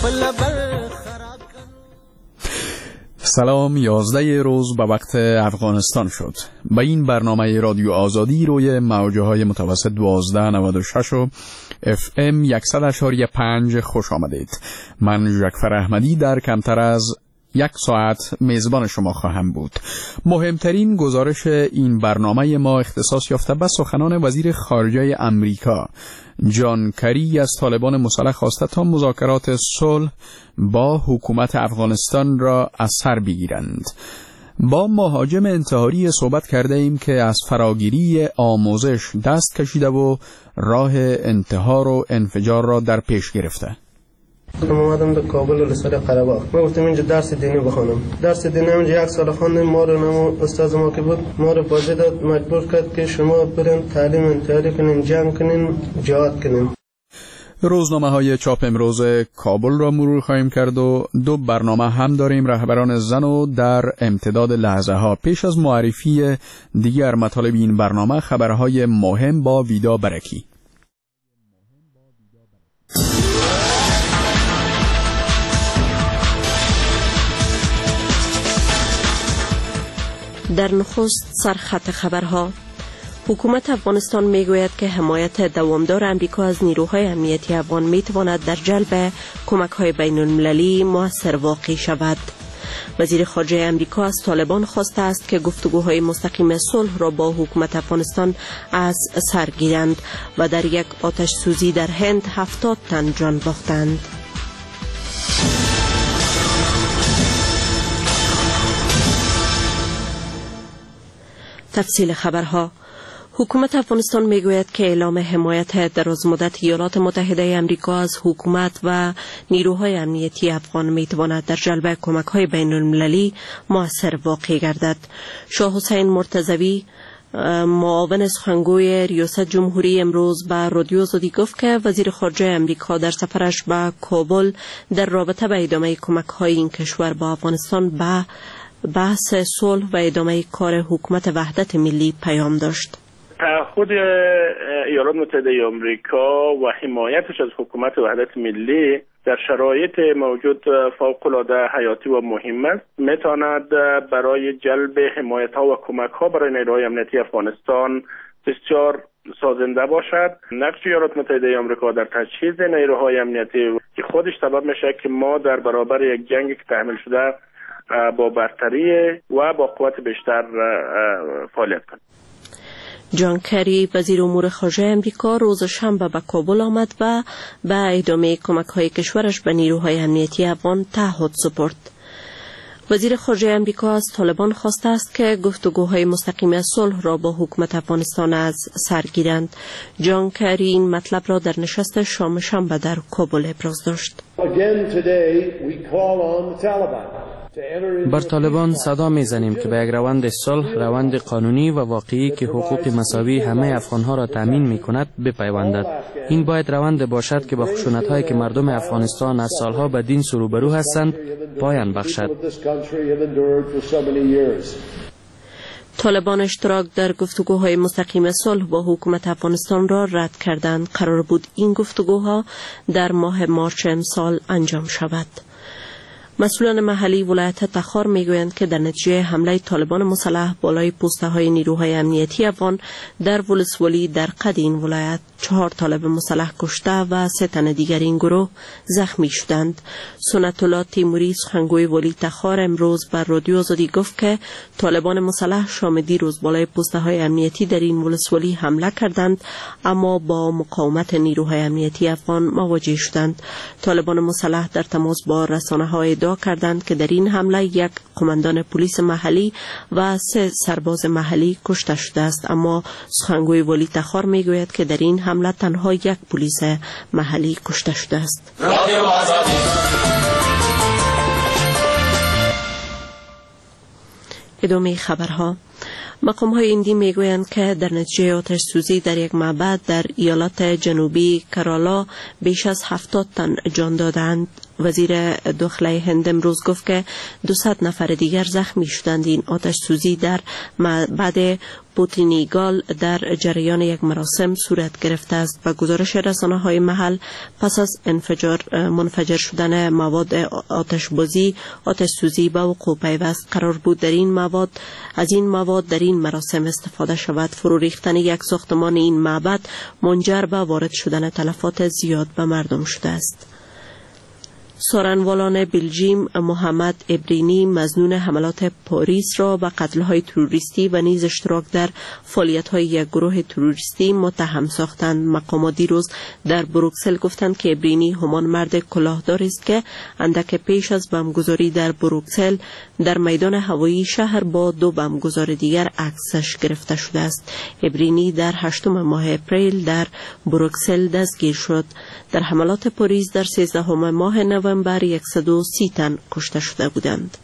سلام، 11 روز به وقت افغانستان شد. به این برنامه رادیو آزادی روی موجه های متوسط 1296 و FM 100.5 خوش آمدید. من جعفر احمدی در کمتر از یک ساعت میزبان شما خواهم بود. مهمترین گزارش این برنامه ما اختصاص یافته به سخنان وزیر خارجه امریکا جان کری از طالبان مسلح خواسته تا مذاکرات صلح با حکومت افغانستان را از سر بگیرند. با مهاجم انتحاری صحبت کرده ایم که از فراگیری آموزش دست کشیده و راه انتحار و انفجار را در پیش گرفته. من اومدم در کابل و سر قره‌باغ. من گفتم اینجا درس دینی بخونم. درس دینی اینجا یک سال خواندم. ما رو نمو استاد ما که بود ما رو باجه داد، مجبور کرد که شما برین تعلیم انتحاری کنین، جنگ کنین، جهاد کنین. روزنامه‌های چاپ امروز کابل را مرور خواهیم کرد و دو برنامه هم داریم. رهبران زن و در امتداد لحظه ها. پیش از معرفی دیگر مطالب این برنامه خبرهای مهم با ویدا برکی. در نخست سرخط خبرها. حکومت افغانستان میگوید که حمایت دوامدار امریکا از نیروهای امنیتی افغان میتواند در جلب کمک‌های بین‌المللی مؤثر واقع شود. وزیر خارجه امریکا از طالبان خواسته است که گفتگوهای مستقیم صلح را با حکومت افغانستان از سر گیرند و در یک آتش سوزی در هند 70 تن جان باختند. تفصیل خبرها. حکومت افغانستان میگوید که اعلام حمایت درازمدت ایالات متحده آمریکا از حکومت و نیروهای امنیتی افغان میتواند در جلب کمک‌های بین‌المللی مؤثر واقع گردد. شاه حسین مرتضوی معاون سخنگوی ریاست جمهوری امروز به رادیو آزادی گفت که وزیر خارجه امریکا در سفرش به کابل در رابطه به ادامه کمک‌های این کشور با افغانستان به بحث صلح و ادامه کار حکومت وحدت ملی پیام داشت. خود ایالات متحده آمریکا و حمایتش از حکومت وحدت ملی در شرایط موجود فوق‌العاده حیاتی و مهم است. میتواند برای جلب حمایت ها و کمک ها برای نیروهای امنیتی افغانستان بسیار سازنده باشد. نقش ایالات متحده آمریکا در تجهیز نیروهای امنیتی که خودش سبب میشه که ما در برابر یک جنگ که تحمیل شده با برتری و با قوت بیشتر فعالیت کنیم. جان کری وزیر امور خارجه امریکا روز شنبه به کابل آمد و به ادامه کمک‌های کشورش به نیروهای امنیتی افغان تعهد سپرد. وزیر خارجه امریکا از طالبان خواسته است که گفتگوهای مستقیم صلح را با حکومت افغانستان از سر گیرند. جان کری این مطلب را در نشست شام شنبه در کابل ابراز داشت. بر طالبان صدا میزنیم که به یک روند صلح، روند قانونی و واقعی که حقوق مساوی همه افغانها را تامین میکند بپیوندد. این باید روند باشد که با خشونت‌هایی که مردم افغانستان از سالها به دین روبرو هستند پایان بخشد. طالبان اشتراک در گفتگوهای مستقیم صلح با حکومت افغانستان را رد کردند. قرار بود این گفتگوها در ماه مارچ امسال انجام شود. مسئولان محلی ولایت تخار میگویند که در نتیجه حمله طالبان مسلح بالای پوسته های نیروهای امنیتی افغان در ولسوالی در قد این ولایت 4 طالب مسلح کشته و 3 تن دیگر این گروه زخمی شدند. سنت الله تیموری سخنگوی ولی تخار امروز بر رادیو آزادی گفت که طالبان مسلح شام دیروز بالای پوسته های امنیتی در این ولسوالی حمله کردند اما با مقاومت نیروهای امنیتی افغان مواجه شدند. طالبان مسلح در تماس با رسانه‌های ادعا کردند که در این حمله 1 قماندان پلیس محلی و 3 سرباز محلی کشته شده است، اما سخنگوی ولی تخار میگوید که در این حمله تنها 1 پلیس محلی کشته شده است. ادامه خبرها. مقام‌های هندی میگویند که در نتیجه آتش سوزی در یک معبد در ایالات جنوبی کرالا بیش از 70 تن جان دادند. وزیر داخلی هند امروز گفت که 200 نفر دیگر زخمی شدند. این آتش سوزی در معبد بوتینیگال در جریان یک مراسم صورت گرفته است و گزارش رسانه‌های محل پس از منفجر شدن مواد آتش سوزی به وقوع پیوست. قرار بود از این مواد در این مراسم استفاده شود. فرو ریختن یک ساختمان این معبد منجر به وارد شدن تلفات زیاد به مردم شده است. سارنوالان بلژیم محمد ابرینی مظنون حملات پاریس را به قتل‌های تروریستی و نیز اشتراک در فعالیت‌های یک گروه تروریستی متهم ساختند. مقامات دیروز در بروکسل گفتند که ابرینی همان مرد کلاهداری است که اندک پیش از بمبگذاری در بروکسل در میدان هوایی شهر با 2 بمبگذار دیگر عکسش گرفته شده است. ابرینی در 8 ماه اپریل در بروکسل دستگیر شد. در حملات پاریس در 13 ماه نوامبر 130 تن کشته شده بودند.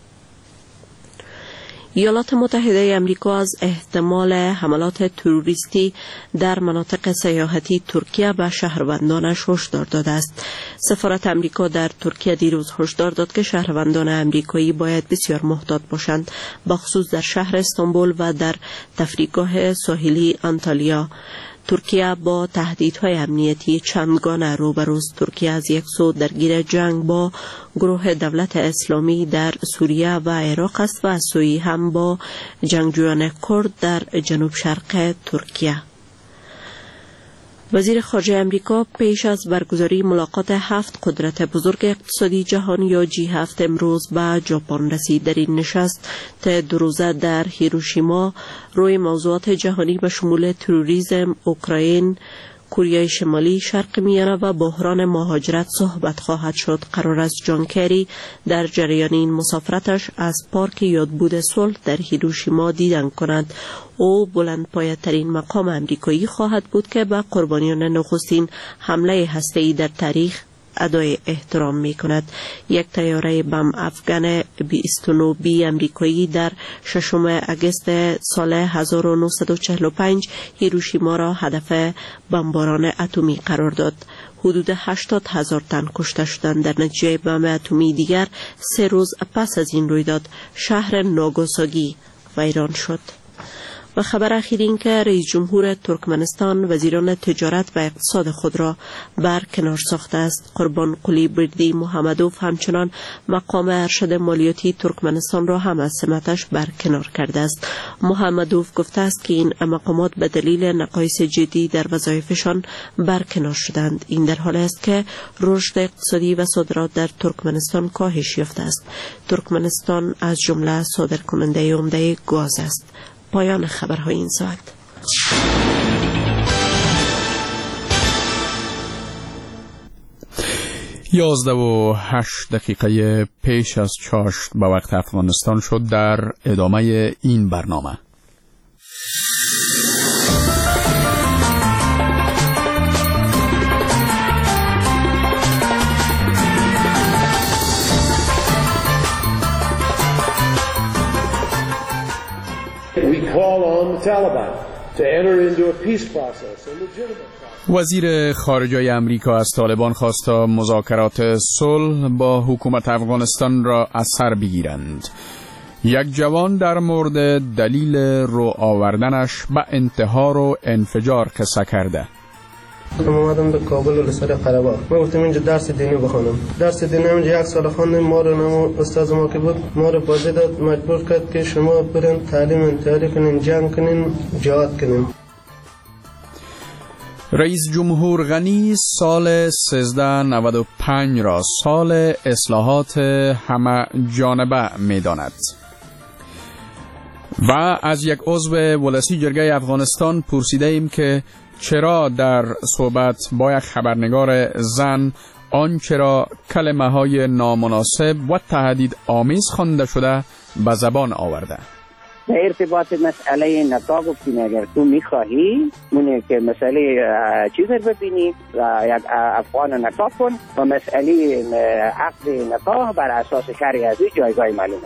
ایالات متحده آمریکا از احتمال حملات تروریستی در مناطق سیاحتی ترکیه به شهروندانش هشدار داده است. سفارت آمریکا در ترکیه دیروز هشدار داد که شهروندان آمریکایی باید بسیار محتاط باشند، بخصوص در شهر استانبول و در تفریحگاه ساحلی آنتالیا. ترکیه با تهدیدهای امنیتی چندگانه روبروست. ترکیه از یک سو درگیر جنگ با گروه دولت اسلامی در سوریه و عراق است و از سوی هم با جنگجویان کرد در جنوب شرق ترکیه. وزیر خارجه امریکا پیش از برگزاری ملاقات 7 قدرت بزرگ اقتصادی جهان یا G7 امروز به ژاپن رسید. در این نشست 2 روزه در هیروشیما روی موضوعات جهانی به شمول تروریسم، اوکراین، کره شمالی، شرق میانه و بحران مهاجرت صحبت خواهد شد. قرار است جان کری در جریان این مسافرتش از پارک یادبود صلح در هیروشیما دیدن کند. او بلندپایه‌ترین مقام امریکایی خواهد بود که به قربانیان نخستین حمله هسته‌ای در تاریخ ادای احترام می کند. یک طیاره بم افغان B-29B امریکایی در 6 اگست سال 1945 هیروشیما را هدف بمباران اتمی قرار داد. حدود 80,000 تن کشته شدند. در نتیجه بم اتمی دیگر 3 روز پس از این رویداد شهر ناگاساکی ویران شد. و خبر اخیر این که رئیس جمهور ترکمنستان وزیران تجارت و اقتصاد خود را برکنار ساخته است. قربانقلی بردی محمدوف همچنان مقام ارشد مالیاتی ترکمنستان را هم از سمتش برکنار کرده است. محمدوف گفته است که این مقامات به دلیل نقایص جدی در وظایفشان برکنار شدند. این در حالی است که رشد اقتصادی و صادرات در ترکمنستان کاهش یافته است. ترکمنستان از جمله صادرکننده عمده گاز است. پایان خبرهای این ساعت. 11:08 پیش از چاشت به وقت افغانستان شد. در ادامه این برنامه وزیر خارجه آمریکا از طالبان خواست تا مذاکرات صلح با حکومت افغانستان را از سر بگیرند. یک جوان در مورد دلیل رو آوردنش به انتحار و انفجار قصه کرده. من اومدم به کابل و لسر قره‌باغ. من گفتم اینجا درس دینی بخونم. درس دینی اینجا 1 سال خواندم. ما رو نمو استاد ما که بود ما رو باجه داد، مجبور کرد که شما برین تعلیم انتحاری کنین، جنگ کنین، جهاد کنین. رئیس جمهور غنی سال 1395 را سال اصلاحات همه جانبه می داند و از یک عضو ولسی جرگه افغانستان پرسیده ایم که چرا در صحبت با یک خبرنگار زن آنچه را کلمه های نامناسب و تهدید آمیز خوانده شده به زبان آورده. در ارتباط مسئله نکاح گفتیم اگر تو میخواهی مونه که مسئله چیز رو ببینی و یک افغان نکاح کن و مسئله عقد نکاح بر اساس شرعی جایگاه معلومه.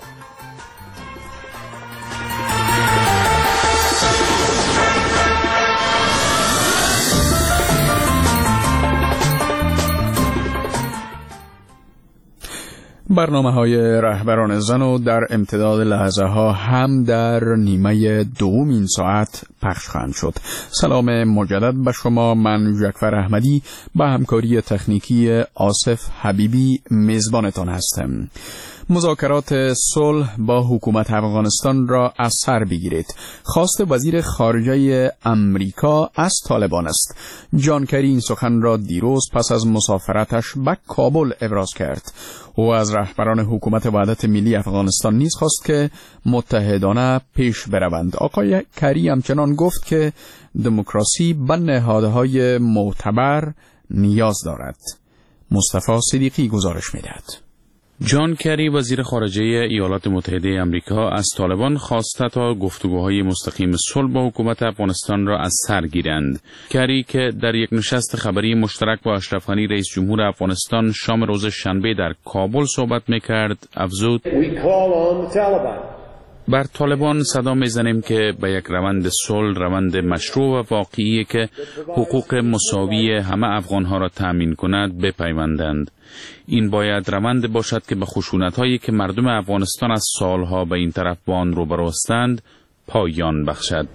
برنامه‌های رهبران زن و در امتداد لحظه ها هم در نیمه دوم این ساعت پخش خواهند شد. سلام مجدد به شما. من جعفر احمدی با همکاری تکنیکی آصف حبیبی میزبانتان هستم. مذاکرات صلح با حکومت افغانستان را از سر بگیرید. خواست وزیر خارجه امریکا از طالبان است. جان کری این سخن را دیروز پس از مسافرتش به کابل ابراز کرد. او از رهبران حکومت وحدت ملی افغانستان نیز خواست که متحدانه پیش بروند. آقای کری همچنان گفت که دموکراسی به نهادهای معتبر نیاز دارد. مصطفی صدیقی گزارش می‌دهد. جان کری وزیر خارجه ایالات متحده آمریکا از طالبان خواسته تا گفتگوهای مستقیم صلح با حکومت افغانستان را از سر گیرند. کری که در یک نشست خبری مشترک با اشرف غنی رئیس جمهور افغانستان شام روز شنبه در کابل صحبت می‌کرد، افزود: بر طالبان صدا میزنیم که به یک روند صلح، روند مشروع و واقعی که حقوق مساوی همه افغانها را تأمین کند بپیوندند. این باید روند باشد که به خشونت‌هایی که مردم افغانستان از سالها به این طرف با آن روبرو هستند پایان بخشد.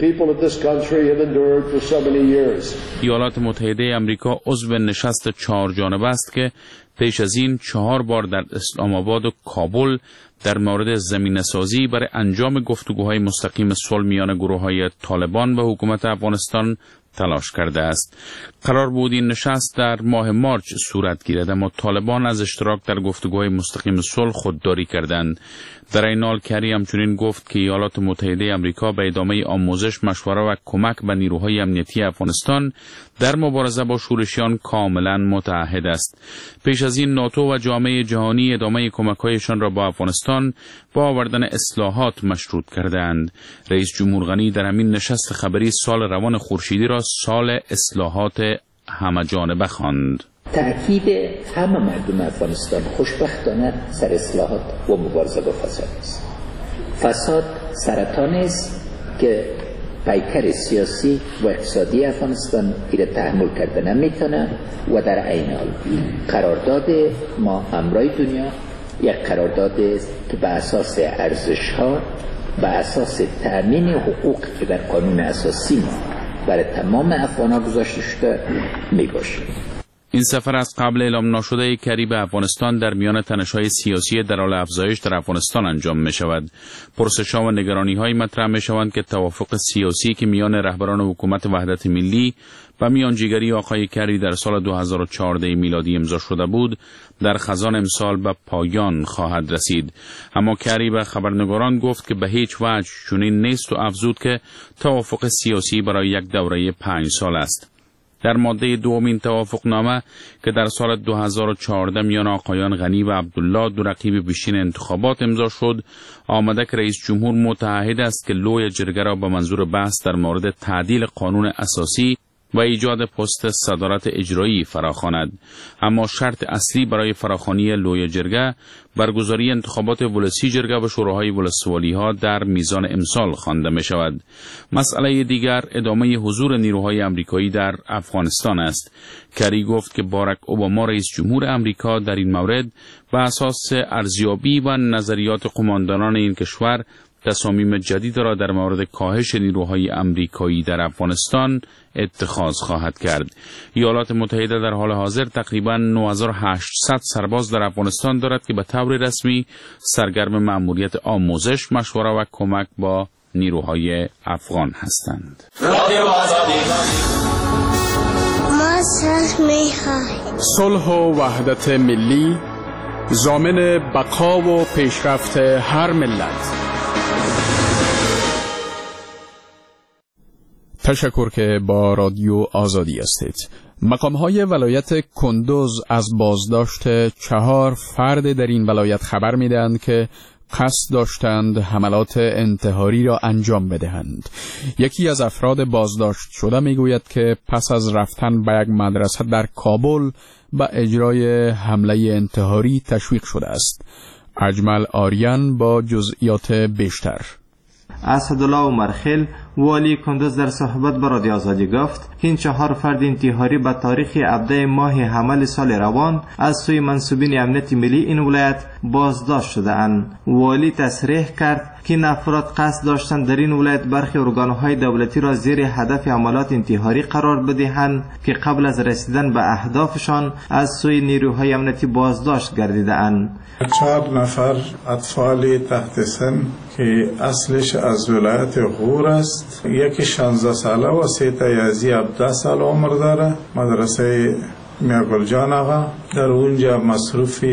ایالات متحده آمریکا عضو نشست 4 جانبه است که پیش از این 4 بار در اسلام آباد و کابل در مورد زمینه‌سازی برای انجام گفتگوهای مستقیم صلح میان گروه‌های طالبان و حکومت افغانستان تلاش کرده است. قرار بود این نشست در ماه مارچ صورت گیرد، اما طالبان از اشتراک در گفتگوهای مستقیم صلح خودداری کردند. در این حال کری همچنین گفت که ایالات متحده آمریکا به ادامه آموزش، مشوره و کمک به نیروهای امنیتی افغانستان در مبارزه با شورشیان کاملا متعهد است. پیش از این ناتو و جامعه جهانی ادامه کمک‌هایشان را با افغانستان با آوردن اصلاحات مشروط کردند. رئیس جمهور غنی در همین نشست خبری سال روان خورشیدی را سال اصلاحات همه‌جانبه خواند. تأکید همه مردم افغانستان خوشبختانه سر اصلاحات و مبارزه با فساد است. فساد سرطان است که پیکر سیاسی و اقتصادی افغانستان را تحمل کرده نمیتونه و در عین حال قرارداد ما همراه دنیا یک قرارداد است که به اساس ارزش‌ها، به اساس تأمین حقوق که در قانون اساسی ما برای تمام افغان‌ها گذاشته شده میباشه. این سفر از قبل اعلام نشده کری به افغانستان در میان تنش‌های سیاسی در حال افزایش در افغانستان انجام می‌شود. پرسش‌ها و نگرانی‌های مطرح می‌شوند که توافق سیاسی که میان رهبران حکومت وحدت ملی و میانجیگری آقای کری در سال 2014 میلادی امضا شده بود در خزان امسال به پایان خواهد رسید. اما کری به خبرنگاران گفت که به هیچ وجه چنین نیست و افزود که توافق سیاسی برای یک دوره 5 سال است. در ماده دومین توافقنامه که در سال 2014 میان آقایان غنی و عبدالله دو رقیب پیشین انتخابات امضا شد، آمده که رئیس جمهور متعهد است که لوی جرگه را به منظور بحث در مورد تعدیل قانون اساسی و ایجاد پست صدارت اجرایی فراخواند. اما شرط اصلی برای فراخوانی لوی جرگه برگزاری انتخابات ولسی جرگه و شوراهای ولسوالی ها در میزان امسال خوانده می شود. مسئله دیگر ادامه حضور نیروهای آمریکایی در افغانستان است. کری گفت که باراک اوباما رئیس جمهور آمریکا در این مورد بر اساس ارزیابی و نظریات قماندانان این کشور تصامیم جدید را در مورد کاهش نیروهای آمریکایی در افغانستان اتخاذ خواهد کرد. ایالات متحده در حال حاضر تقریباً 9800 سرباز در افغانستان دارد که به طور رسمی سرگرم مأموریت آموزش، مشوره و کمک با نیروهای افغان هستند. صلح و وحدت ملی ضامن بقا و پیشرفت هر ملت. تشکر که با رادیو آزادی هستید. مقام‌های ولایت کندوز از بازداشت 4 فرد در این ولایت خبر می‌دهند که قصد داشتند حملات انتحاری را انجام بدهند. یکی از افراد بازداشت شده میگوید که پس از رفتن به یک مدرسه در کابل به اجرای حمله انتحاری تشویق شده است. اجمل آریان با جزئیات بیشتر. اسدالله عمرخیل والی کندوز در صحبت با رادیو آزادی گفت که این 4 فرد انتحاری به تاریخ 17 ماه حمل سال روان از سوی منصوبین امنیت ملی این ولایت بازداشت شده اند. والی تصریح کرد که این افراد قصد داشتند در این ولایت برخی ارگانهای دولتی را زیر هدف عملیات انتحاری قرار بدهند که قبل از رسیدن به اهدافشان از سوی نیروهای امنیتی بازداشت گردیده اند. 4 نفر اطفال تحت سن که اصلش از ولایت غور است، یکی 16 ساله و 3 یازی 17 سال عمر داره، مدرسه میاگل جان آقا، در اونجا مصروف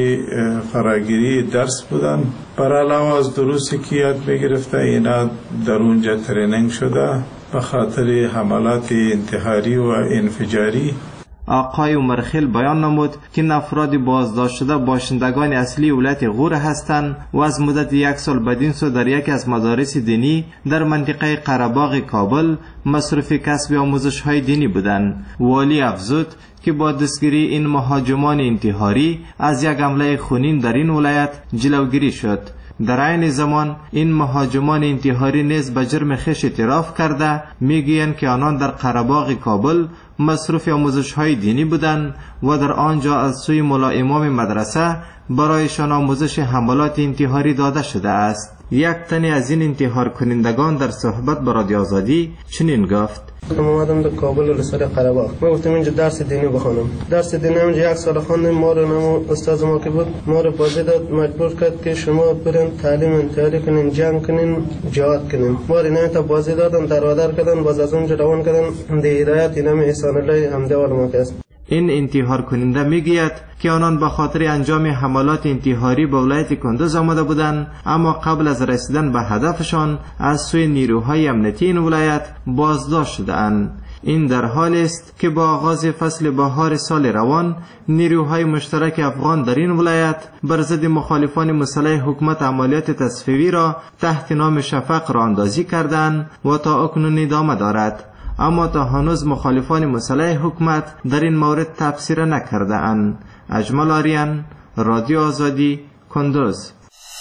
فراگیری درس بودن. برای علاوه از دروسی که یاد بگرفته اینا در اونجا تریننگ شده به خاطر حملات انتحاری و انفجاری. آقای عمرخیل بیان نمود که افراد بازداشت شده باشندگان اصلی ولایت غور هستند و از مدت 1 سال بدین سو در یکی از مدارس دینی در منطقه قره‌باغ کابل مصروف کسب آموزش های دینی بودند. والی افزود که با دستگیری این مهاجمان انتحاری از یک حمله خونین در این ولایت جلوگیری شد. در عین زمان این مهاجمان انتحاری نیز به جرم خویش اعتراف کرده میگویند که آنان در قره‌باغ کابل مصروف آموزش‌های دینی بودند و در آنجا از سوی ملا امام مدرسه برایشان آموزش حملات انتحاری داده شده است. یک تن از این انتحار کنندگان در صحبت با رادیو آزادی چنین گفت: من اومدم در کابل لسر قره‌باغ. من گفتم اینجا درس دینی بخونم. درس دینی اینجا 1 سال خواندم. ما رو نمو استاد ما که بود ما رو بازی داد، مجبور کرد که شما برین تعلیم انتحاری کنین، جنگ کنین، جهاد کنین. ما رو نه تا بازی دادن، درآدر کردن، باز از اونجا روان کردن. ده هدایت اینم احسان الله حمده ما است. این انتحار کننده میگوید که آنان به خاطر انجام حملات انتحاری به ولایت کندوز آمده بودند، اما قبل از رسیدن به هدفشان از سوی نیروهای امنیتی این ولایت بازداشت شده‌اند. این در حالی است که با آغاز فصل بهار سال روان نیروهای مشترک افغان در این ولایت بر ضد مخالفان مسلح حکومت عملیات تصفیوی را تحت نام شفق راه اندازی کردند و تا اکنون ادامه دارد، اما تا هنوز مخالفان مسلح حکومت در این مورد تبصره نکرده اند. اجمل آریان، رادیو آزادی، کندوز.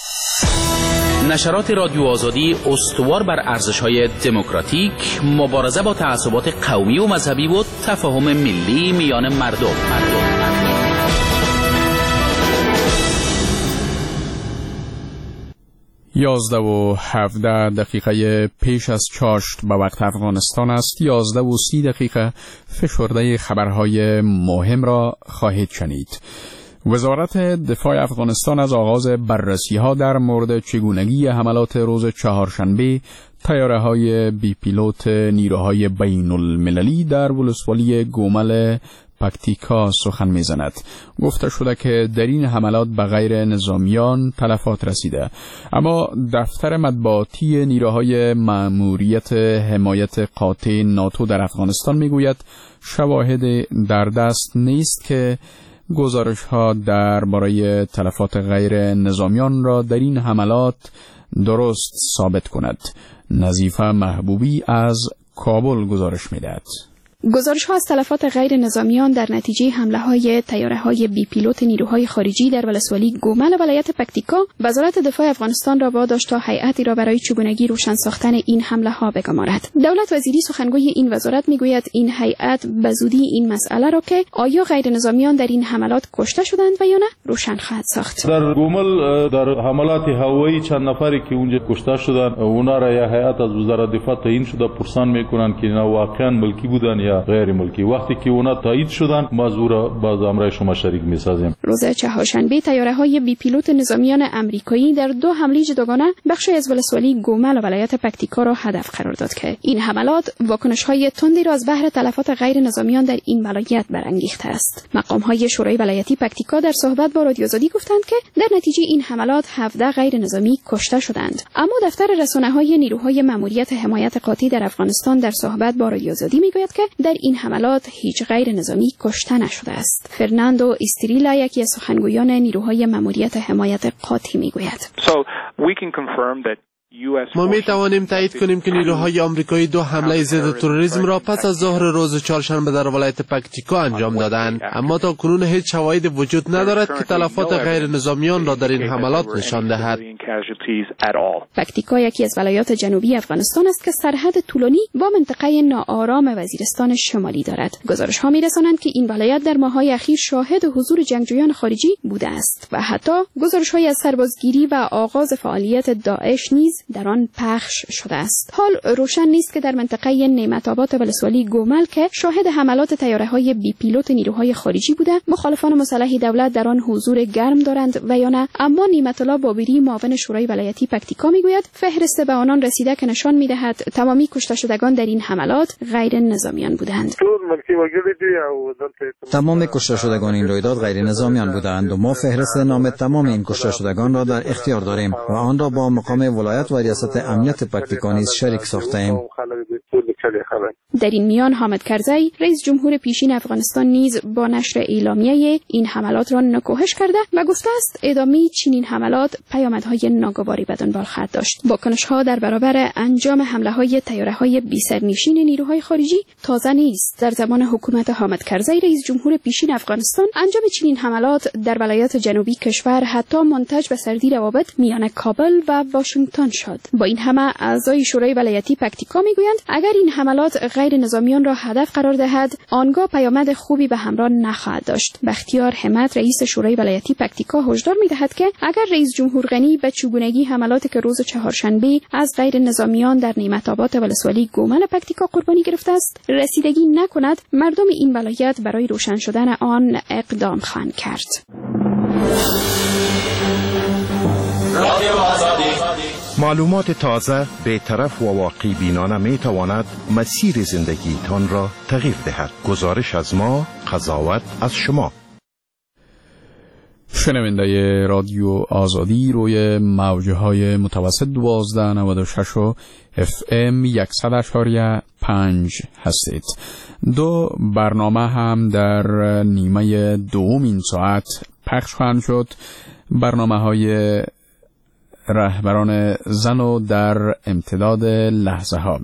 نشرات رادیو آزادی استوار بر ارزش‌های دموکراتیک، مبارزه با تعصبات قومی و مذهبی و تفاهم ملی میان مردم. 11:17 پیش از چاشت به وقت افغانستان است. 11:30 فشرده خبرهای مهم را خواهید شنید. وزارت دفاع افغانستان از آغاز بررسی‌ها در مورد چگونگی حملات روز چهارشنبه طیاره‌های بی پیلوت نیروهای بین‌المللی در ولسوالی گومل پکتیکا سخن می‌زند. گفته شده که در این حملات به غیر نظامیان تلفات رسیده، اما دفتر مطبوعاتی نیروهای مأموریت حمایت قاطع ناتو در افغانستان میگوید شواهد در دست نیست که گزارش‌ها درباره تلفات غیر نظامیان را در این حملات درست ثابت کند. نظیفه محبوبی از کابل گزارش می‌دهد. گزارش‌ها از تلفات غیر نظامیان در نتیجه حمله‌های طیاره‌های بی پیلوت نیروهای خارجی در ولسوالی گومل ولایت پکتیکا وزارت دفاع افغانستان را واداشت تا هیئتی را برای چگونگی روشن ساختن این حمله‌ها بگمارد. دولت وزیری سخنگوی این وزارت میگوید این هیئت به زودی این مسئله را که آیا غیر نظامیان در این حملات کشته شدند و یا نه روشن خواهد ساخت. در گومل در حملات هوایی چند نفری که اونجا کشته شدند، اونا را یا هیئت از وزارت دفاع تعیین شده پرسان میکنند که اینا واقعا ملکی بودن یا غیر ملکی. وقتی که اونا تایید شدن ما زورا باز امرای شما شریک میسازیم. روز چهارشنبه طیاره‌های بی پیلوت نظامیان آمریکایی در 2 حمله جداگانه بخشی از ولسوالی گومل ولایت پکتیکا را هدف قرار داد که این حملات واکنش‌های تندی را از بحر تلفات غیر نظامیان در این ولایت برانگیخته است. مقام‌های شورای ولایتی پکتیکا در صحبت با رادیو آزادی گفتند که در نتیجه این حملات 17 غیر نظامی کشته شدند، اما دفتر رسانه‌های نیروهای مأموریت حمایت قاطع در افغانستان در صحبت با رادیو آزادی میگوید که در این حملات هیچ غیر نظامی کشته نشده است. فرناندو استریلا یکی از سخنگویان نیروهای مأموریت حمایت قاطع میگوید. ما می توانیم تایید کنیم که نیروهای آمریکایی 2 حمله ضد تروریسم را پس از ظهر روز چهارشنبه در ولایت پکتیکا انجام دادند، اما تا کنون هیچ شواهدی وجود ندارد که تلفات غیر نظامیان را در این حملات نشان دهد. پکتیکا یکی از ولایات جنوبی افغانستان است که سرحد طولانی با منطقه ناآرام وزیرستان شمالی دارد. گزارش ها می رسانند که این ولایت در ماه‌های اخیر شاهد حضور جنگجویان خارجی بوده است و حتی گزارش های از سربازگیری و آغاز فعالیت داعش نیز در آن پخش شده است. حال روشن نیست که در منطقه نعمت آباد ولسوالی گومل که شاهد حملات طیاره‌های بی پیلوت نیروهای خارجی بوده، مخالفان مسلح دولت در آن حضور گرم دارند و یا نه. اما نعمت الله بابری معاون شورای ولایتی پکتیکا میگوید فهرست به آنان رسیده که نشان میدهد تمامی کشته شدگان در این حملات غیر نظامیان بودند. تمام کشته شدگان این رویداد غیر نظامیان بودند و ما فهرست نام تمام این کشته شدگان را در اختیار داریم و آن را با مقام ولایت و ریاست امنیت پکتیکا نیز شریک ساخته‌ایم. در این میان حامد کرزی رئیس جمهور پیشین افغانستان نیز با نشر اعلامیه این حملات را نکوهش کرده و گفته است ادامه چنین حملات پیامدهای ناگواری به دنبال خواهد داشت. واکنش‌ها در برابر انجام حمله‌های طیاره‌های بی‌سرنشین نیروهای خارجی تازه نیست. در زمان حکومت حامد کرزی رئیس جمهور پیشین افغانستان انجام چنین حملات در ولایات جنوبی کشور حتی منتج به سردی روابط میان کابل و واشنگتن شد. با این همه اعضای شورای ولایتی پکتیکا میگویند اگر این حملات غیر نظامیان را هدف قرار دهد آنگاه پیامد خوبی به همراه نخواهد داشت. بختیار همت رئیس شورای ولایتی پکتیکا هشدار میدهد که اگر رئیس جمهور غنی به چگونگی حملاتی که روز چهارشنبه از غیر نظامیان در نعمت آباد ولسوالی گومل پکتیکا قربانی گرفته است رسیدگی نکند، مردم این ولایت برای روشن شدن آن اقدام خواهند کرد. معلومات تازه، بی‌طرف و واقعی بینانه می تواند مسیر زندگیتان را تغییر دهد. گزارش از ما، قضاوت از شما. شنونده رادیو آزادی روی موجهای متوسط 1296 و FM 100.5 هستید. 2 برنامه هم در نیمه دوم این ساعت پخش خواهند شد. برنامه‌های رهبران زن و در امتداد لحظه ها.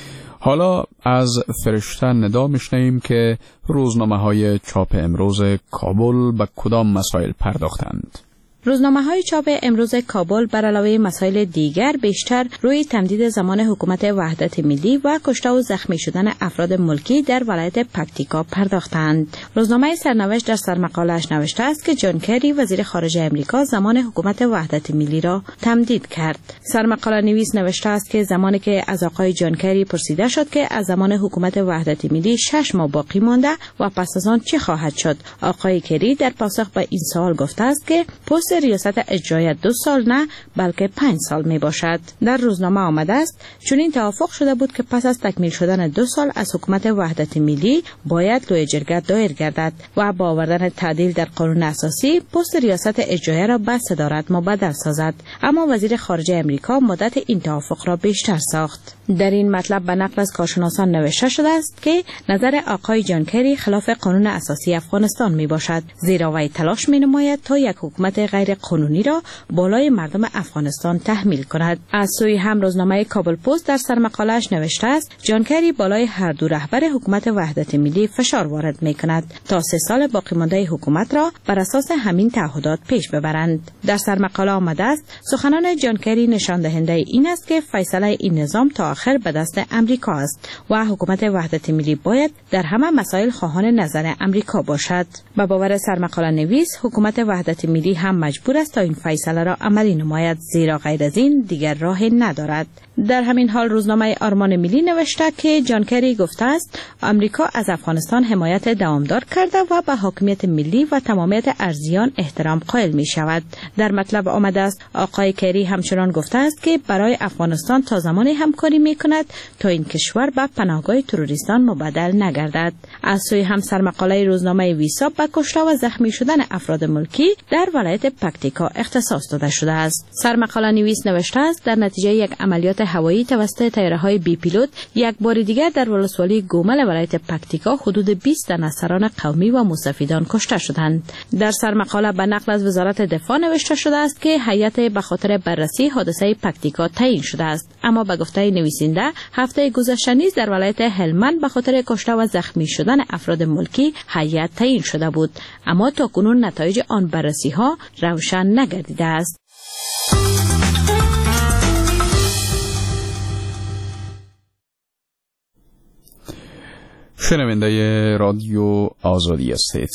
حالا از فرشته ندا میشنویم که روزنامه‌های چاپ امروز کابل به کدام مسائل پرداختند. روزنامه‌های چاپ امروز کابل بر علاوه مسائل دیگر بیشتر روی تمدید زمان حکومت وحدت ملی و کشته و زخمی شدن افراد ملکی در ولایت پکتیکا پرداختند. روزنامه سرنوشت در سرمقاله‌اش نوشته است که جان کری وزیر خارجه آمریکا زمان حکومت وحدت ملی را تمدید کرد. سرمقاله نویس نوشته است که زمانی که از آقای جان کری پرسیده شد که از زمان حکومت وحدت ملی 6 ماه باقی مانده و پس از آن چه خواهد شد، آقای کری در پاسخ به این سوال گفته است که پست ریاست اجرایی 2 سال نه بلکه 5 سال می باشد. در روزنامه آمده است چون این توافق شده بود که پس از تکمیل شدن 2 سال از حکومت وحدت ملی باید لوی جرگه دایر گردد و با آوردن تعدیل در قانون اساسی پست ریاست اجرایی را به صدارت مبدل سازد، اما وزیر خارجه آمریکا مدت این توافق را بیشتر ساخت. در این مطلب به نقل از کارشناسان نوشته شده است که نظر آقای جان کری خلاف قانون اساسی افغانستان می باشد، زیرا وی تلاش می نماید تا یک حکومت غیر قانونی را بالای مردم افغانستان تحمیل کند. از سوی هم روزنامه کابل پست در سرمقاله‌اش نوشته است جان کری بالای هر دو رهبر حکومت وحدت ملی فشار وارد می کند تا 3 سال باقی مانده حکومت را بر اساس همین تعهدات پیش ببرند. در سرمقاله آمده است سخنان جان کری نشان دهنده این است که فیصله این نظام تا آخر به دست امریکا است و حکومت وحدت ملی باید در همه مسائل خواهان نظر امریکا باشد. به باور سرمقاله نویس حکومت وحدت ملی هم مجبور است تا این فیصله را عملی نماید، زیرا غیر از این دیگر راهی ندارد. در همین حال روزنامه آرمان ملی نوشته که جان کری گفته است امریکا از افغانستان حمایت دوامدار کرده و به حاکمیت ملی و تمامیت ارضیان احترام قائل می شود. در مطلب آمده است آقای کری همچنان گفته است که برای افغانستان تا زمانی همکاری می کند تا این کشور به پناهگاه تروریستان مبدل نگردد. از سوی هم سرمقاله روزنامه ویسا به کشته و زخمی شدن افراد ملکی در ولایت پکتیکا اختصاص داده شده است. سرمقاله نویس نوشته است در نتیجه یک عملیات هوایی توسط طیاره‌های بی پیلوت یک بار دیگر در ولسوالی گومل ولایت پکتیکا حدود 20 تن از سران قومی و مستفیدان کشته شدند. در سرمقاله به نقل از وزارت دفاع نوشته شده است که هیئت به خاطر بررسی حادثه پکتیکا تعیین شده است، اما به گفته نویسنده هفته گذشته نیز در ولایت هلمند به خاطر کشته و زخمی شدن افراد ملکی هیئت تعیین شده بود، اما تاکنون نتایج آن بررسی ها روشن نگردیده است. شنونده رادیو آزادی هستید.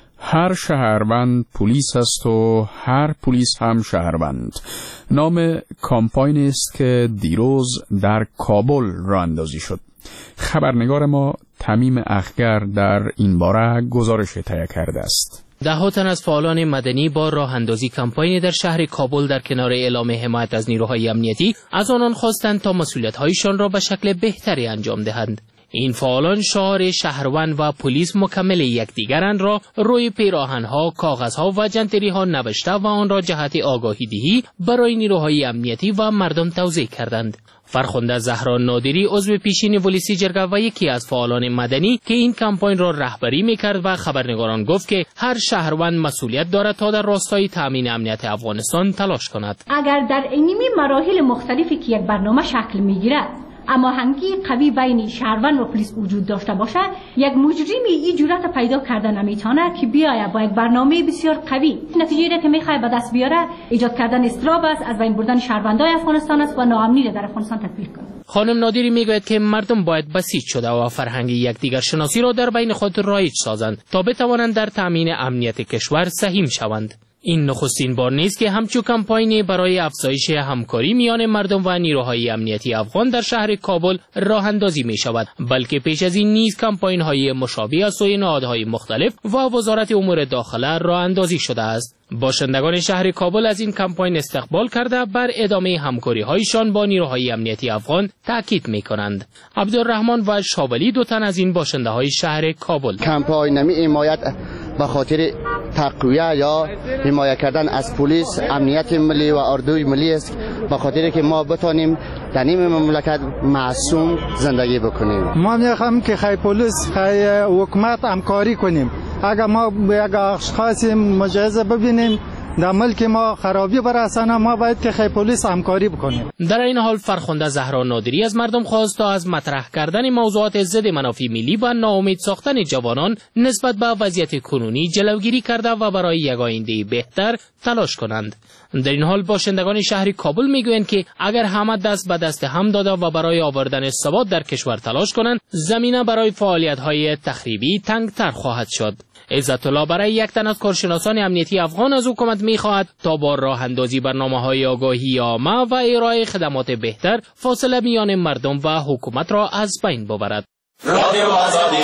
هر شهروند پلیس است و هر پلیس هم شهروند. نام کامپاینی است که دیروز در کابل راه اندازی شد. خبرنگار ما تمیم اخگر در این باره گزارش تهیه کرده است. ده تن از فعالان مدنی با راه اندازی کمپاینی در شهر کابل در کنار اعلام حمایت از نیروهای امنیتی از آنان خواستند تا مسئولیت‌هایشان را به شکل بهتری انجام دهند. این فعالان شعار شهروند و پلیس مکمل یکدیگرند را روی پیراهن‌ها، کاغذها و جنتری‌ها نوشته و آن را جهت آگاهی دهی برای نیروهای امنیتی و مردم توزیع کردند. فرخنده زهرا نادری عضو پیشین ولسی جرگه و یکی از فعالان مدنی که این کمپاین را رهبری می‌کرد و خبرنگاران گفت که هر شهروند مسئولیت دارد تا در راستای تامین امنیت افغانستان تلاش کند. اگر در این مراحل مختلفی که یک برنامه شکل می‌گیرد اما همگی قوی بین شهروند و پلیس وجود داشته باشد، یک مجرمی این جرأت پیدا کرده نمیتونه که بیاید با یک برنامه بسیار قوی نتیجه‌ای را که میخواد به دست بیاره ایجاد کردن اضطراب است، از بین بردن شهروندان افغانستان است و ناامنی را در افغانستان تطبیق کنه. خانم نادری میگوید که مردم باید بسیج شده و فرهنگ یکدیگر شناسی را در بین خود رایج سازند تا بتوانند در تامین امنیت کشور سهیم شوند. این نخستین بار نیست که همچون کمپاینی برای افزایش همکاری میان مردم و نیروهای امنیتی افغان در شهر کابل راه اندازی می شود، بلکه پیش از این نیز کمپاین‌های مشابه از سوی نهادهای مختلف و وزارت امور داخله راه اندازی شده است. باشندگان شهر کابل از این کمپاین استقبال کرده بر ادامه همکاری‌هایشان با نیروهای امنیتی افغان تاکید می‌کنند. عبدالرحمن و شاولی دو تن از این باشنده‌های شهر کابل کمپاین حمایت به خاطر تقویت یا حمایت کردن از پلیس، امنیت ملی و اردوی ملی است، به خاطر که ما بتانیم در این مملکت معصوم زندگی بکنیم. ما می‌خوایم که خیلی پلیس، خیلی حکومت همکاری کنیم. اگر ما یک اشخاص مجازه ببینیم در ملک ما خرابی برسانه، ما باید که خیلی پلیس همکاری بکنیم. در این حال فرخنده زهرا نادری از مردم خواست تا از مطرح کردن موضوعات ضد منافع ملی و ناامید ساختن جوانان نسبت به وضعیت کنونی جلوگیری کرده و برای یک آینده بهتر تلاش کنند. در این حال باشندگان شهر کابل میگویند که اگر همه دست به دست هم داده و برای آوردن ثبات در کشور تلاش کنند، زمینه برای فعالیت‌های تخریبی تنگتر خواهد شد. عزت الله برای یک تن از کارشناسان امنیتی افغان از حکومت می‌خواهد تا با راه اندازی برنامه‌های آگاهی عامه و ارائه خدمات بهتر فاصله میان مردم و حکومت را از بین ببرد. رادیو آزادی.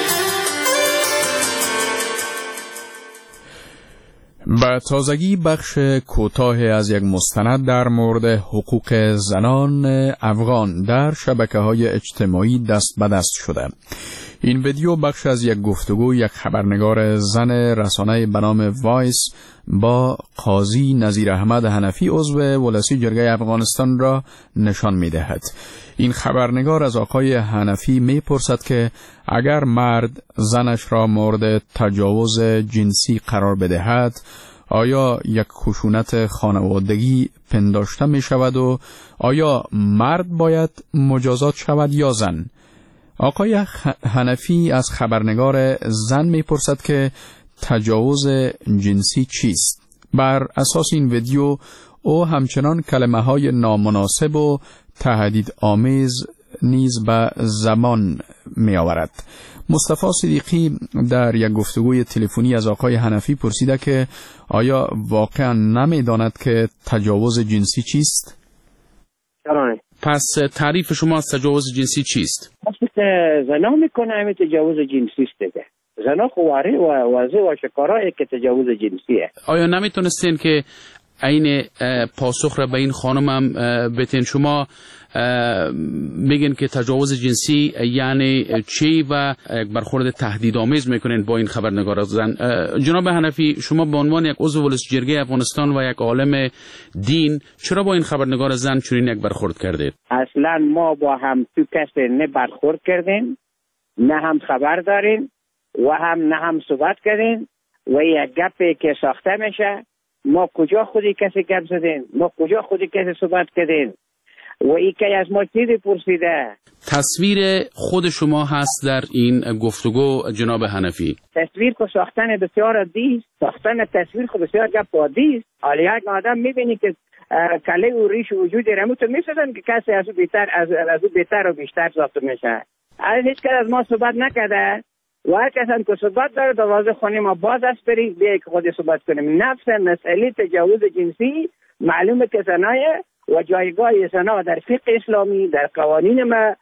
به تازگی بخش کوتاه از یک مستند در مورد حقوق زنان افغان در شبکه‌های اجتماعی دست به دست شده. این ویدیو بخش از یک گفتگو یک خبرنگار زن رسانه به نام وایس با قاضی نظیر احمد حنفی عضو ولسی جرگه افغانستان را نشان می‌دهد. این خبرنگار از آقای حنفی می‌پرسد که اگر مرد زنش را مورد تجاوز جنسی قرار بدهد، آیا یک خشونت خانوادگی پنداشته می‌شود و آیا مرد باید مجازات شود یا زن؟ آقای حنفی از خبرنگار زن میپرسد که تجاوز جنسی چیست؟ بر اساس این ویدیو او همچنان کلمه‌های نامناسب و تهدید آمیز نیز به زبان می آورد. مصطفی صدیقی در یک گفتگوی تلفنی از آقای حنفی پرسیده که آیا واقعا نمی‌داند که تجاوز جنسی چیست؟ پس تعریف شما از تجاوز جنسی چیست؟ زنا میکنه همین تجاوز جنسی است دیگه. زنا خواره و واضح و شکارایی که تجاوز جنسیه. آیا نمیتونستین که عین پاسخ را به این خانم هم بتین. شما میگن که تجاوز جنسی یعنی چی و یک برخورد تهدیدآمیز میکنین با این خبرنگار زن. جناب حنفی، شما به عنوان یک عضو ولسجرگه افغانستان و یک عالم دین چرا با این خبرنگار زن چنین یک برخورد کردید؟ اصلا ما با هم تو کسی نه برخورد کردیم، نه هم خبر داریم و نه هم صحبت کردیم و یک گپی که ساخته میشه ما کجا خودی کسی گپ زدیم، ما کجا خودی کسی صحبت کردیم و این که از ما چیزی پرسیده. تصویر خود شما هست در این گفتگو جناب حنفی؟ تصویر کو ساختن بسیار عادی، ساختن تصویر خو بسیار گپ عادی است. حالا یک آدم میبینی که کله و ریش وجود رمو تو میسازن که کسی از او بهتر و بیشتر ساخته میشه. هیچ کس از ما صحبت نکرده و هر کس هم که صحبت داره دروازه خانه ما باز است، برید بیایی که خود صحبت کنیم. نفس مسئله تجاوز جنسی معلومه که زنایه و جایگاه زنا در فقه اسلامی، در قوانین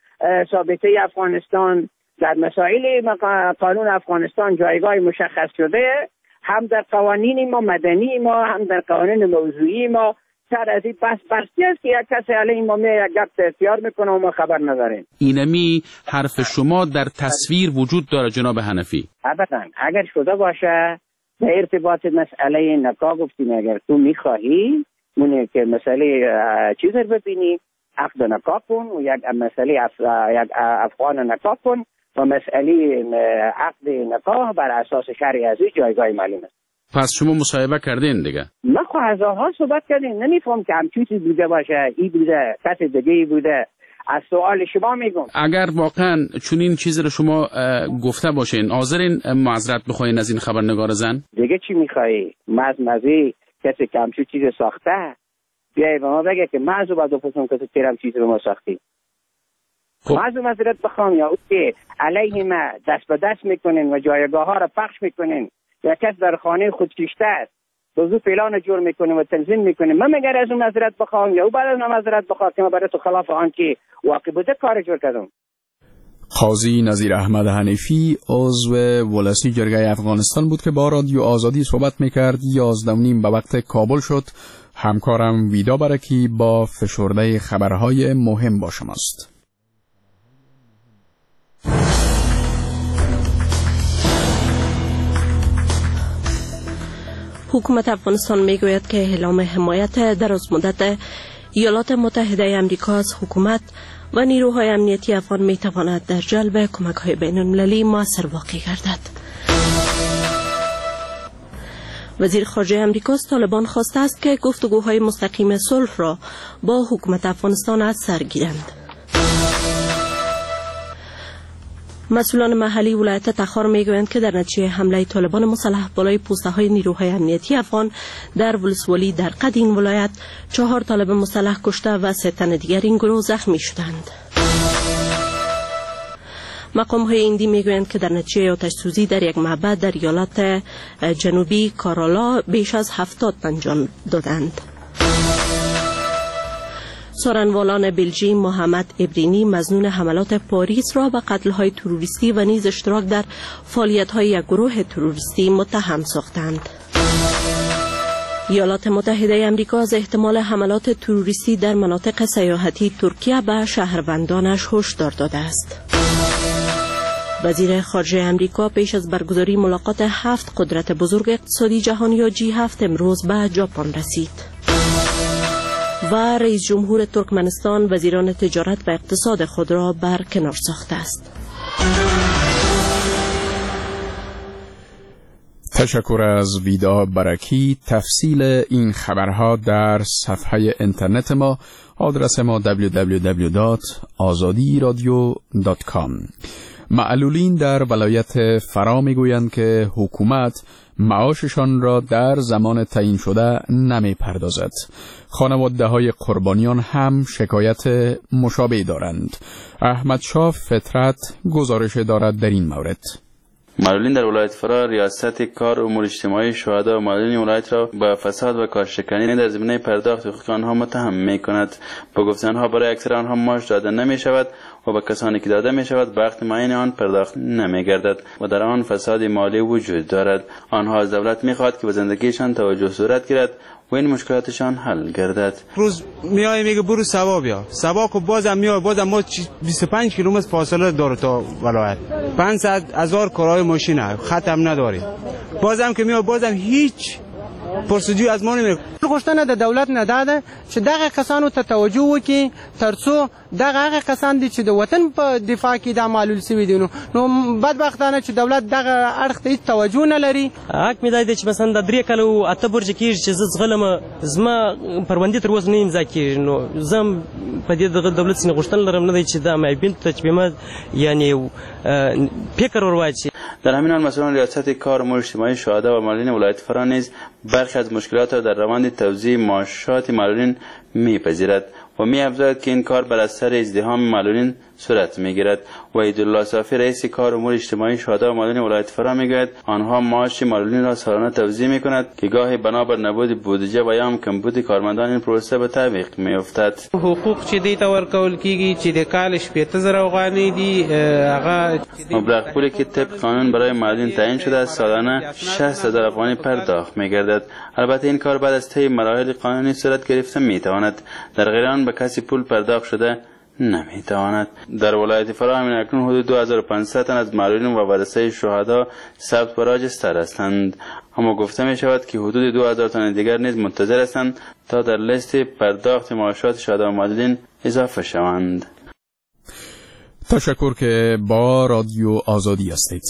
ثابته افغانستان، در مسائل قانون افغانستان جایگاه مشخص شده، هم در قوانین ما مدنی ما، هم در قوانین موضوعی ما. سر از این بستی است که یک کسی علیه ما یک گپ اختیار میکنه و ما خبر نداریم. اینمی حرف شما در تصویر وجود داره جناب حنفی؟ ابدا. اگر شده باشه به ارتباط مسئله نکاح گفتیم، اگر تو میخواهی مونه که مسئله چیز رو ببینی عقد نکاح کن و یک مسئله یک افغان نکاح کن و مسئله عقد نکاح بر اساس شرع ازی جایگاه معلوم است. پس شما مصاحبه کردین دیگه؟ ما خو هزارها صحبت کردیم، نمیفهم که همچین چیزی بوده باشه، این بوده کس دیگه بوده. از سوال شما میگم اگر واقعا چنین چیزی رو شما گفته باشین حاضرین معذرت بخواین از این خبرنگار زن؟ دیگه چی میخوایی؟ مزمزی کسی که همچین چیز ساخته بیایی به ما بگه که معذو باید بپرسم کسی چرا چیز به ما ساختی. معذو معذرت بخوام یا او که علیه ما دست به دست میکنین و جایگاه ها را پخش میکنین، یا کس در خانه خود کشته است بزو پلان جور میکنه و تنظیم میکنه، من مگر از اون معذرت بخوام یا او بعد از اون معذرت بخواد که من برای تو خلاف آن که واقع بوده کار جور کردم. قاضی نظیر احمد حنفی عضو ولسجرگه افغانستان بود که با رادیو آزادی صحبت میکرد. 11:30 به وقت کابل شد. همکارم ویدا برکی با فشرده خبرهای مهم با شماست. حکومت افغانستان میگوید که اعلام حمایت دراز مدت ایالات متحده آمریکا از حکومت و نیروهای امنیتی افغان میتواند در جلب کمک‌های بین‌المللی مؤثر واقع گردد. وزیر خارجه آمریکا از طالبان خواسته است که گفتگوهای مستقیم صلح را با حکومت افغانستان از سر گیرند. مسئولان محلی ولایت تخار میگویند که در نتیجه حمله طالبان مسلح بالای پوسته‌های نیروهای امنیتی افغان در ولسوالی در قدین ولایت 4 طالب مسلح کشته و 3 تن دیگر این گروه زخمی شدند. مقام‌های ایندی میگویند که در نتیجه آتش سوزی در یک معبد در ایالت جنوبی کارالا بیش از 70 تن جان دادند. سارنوالان بلژیم محمد ابرینی مظنون حملات پاریس را به قتل‌های تروریستی و نیز اشتراک در فعالیت‌های یک گروه تروریستی متهم ساختند. ایالات متحده آمریکا از احتمال حملات تروریستی در مناطق سیاحتی ترکیه به شهروندانش هشدار داده است. وزیر خارجه آمریکا پیش از برگزاری ملاقات 7 قدرت بزرگ اقتصادی جهانی یا G7 امروز به ژاپن رسید. و رئیس جمهور ترکمنستان وزیران تجارت و اقتصاد خود را برکنار ساخته است. تشکر از ویدا برکی. تفصیل این خبرها در صفحه اینترنت ما، آدرس ما www.azadiradio.com. معلولین در ولایت فرا میگویند که حکومت معاششان را در زمان تعیین شده نمی پردازد. خانواده‌های قربانیان هم شکایت مشابه دارند. احمد شاه فطرت گزارش دارد در این مورد. معلولین در ولایت فرا ریاست کار امور اجتماعی شهدا و معلولین ولایت را با فساد و کارشکنی در زمینه پرداخت حقوق آنها متهم می‌کند. با گفته آنها برای اکثر آنها معاش داده نمی‌شود و به کسانی که داده می شود وقت معین آن پرداخت نمی گردد و در آن فساد مالی وجود دارد. آنها از دولت می خواهد که به زندگیشان توجه صورت گیرد و این مشکلاتشان حل گردد. روز میای میگه برو سوا بیا، سوا کو بازم میای، بازم ما 25 کیلومتر فاصله داره تا ولایت، 500,000 کرایه ماشین ختم نداری، بازم که میای بازم هیچ پرسجوی از ما نمیره. غوښتنه د دولت نه داده چې دغه کسانو ته توجه وکړي ترڅو دغه هغه کسان دي چې د وطن په دفاع کې دا معلول شوي دي، نو بدبختانه چې دولت دغه اړخ ته هیڅ توجه نه لري. حق مې دا دی چې مثلا د 3 کاله و 8 برجه کېږي چې زه ځغلم، زما پروندې تر اوسه نه امضا کېږي، نو زه په دې دغه دولت څخه غوښتنه لرم نه دی چې دا معیبین ته چې به ما یعنی فکر ور واچي. در همین حال مسئولان ریاست کار امور اجتماعی شهدا و معلولین ولایت فرا نیز برخی از مشکلات را در روند توزیع معاشات معلولین میپذیرد و می‌افزاید که این کار بر اثر ازدحام معلولین صورت می‌گیرد. و عیدالله صافی رئیس کار امور اجتماعی شهدا و معلولین ولایت فرا میگوید آنها معاش معلولین را سالانه توزیع می‌کند که گاهی بنابر نبود بودجه و یا هم کمبود کارمندان این پروسه به تعویق می‌افتد. حقوق چې دیتا ورکول کیږي چې د کال 18000 افغانۍ دي، هغه مبلغ پولی که طبق قانون برای معلولین تعیین شده است سالانه 60000 افغانی پرداخت می‌گردد. البته این کار بعد از طی مراحل قانونی صورت گرفته می‌تواند، در غیر آن به کسی پول پرداخت شده نمیتواند. در ولایت فرا همین اکنون حدود 2500 تن از معلولین و ورثه شهدا ثبت و راجستر هستند، اما گفته می شود که حدود 2000 تن دیگر نیز منتظر هستند تا در لیست پرداخت معاشات شهدا و معلولین اضافه شوند. تشکر که با رادیو آزادی هستید.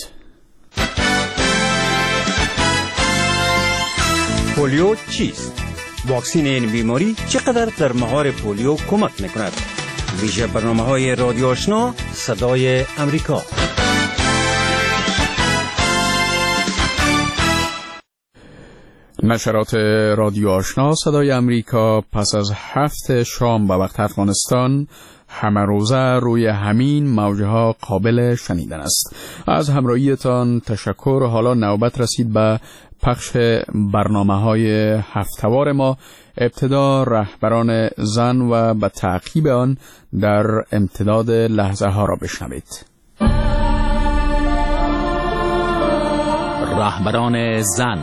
پولیو چیست؟ واکسین این بیماری چقدر در مهار پولیو کمک میکند؟ ویژه برنامه‌های رادیو آشنا صدای امریکا. نشرات رادیو آشنا صدای امریکا پس از 7 شام به وقت افغانستان همه روزه روی همین موجها قابل شنیدن است. از همراهیتان تشکر. حالا نوبت رسید به پخش برنامه‌های هفته‌وار ما. ابتدا رهبران زن و به تعقیب آن در امتداد لحظه ها را بشنوید. رهبران زن.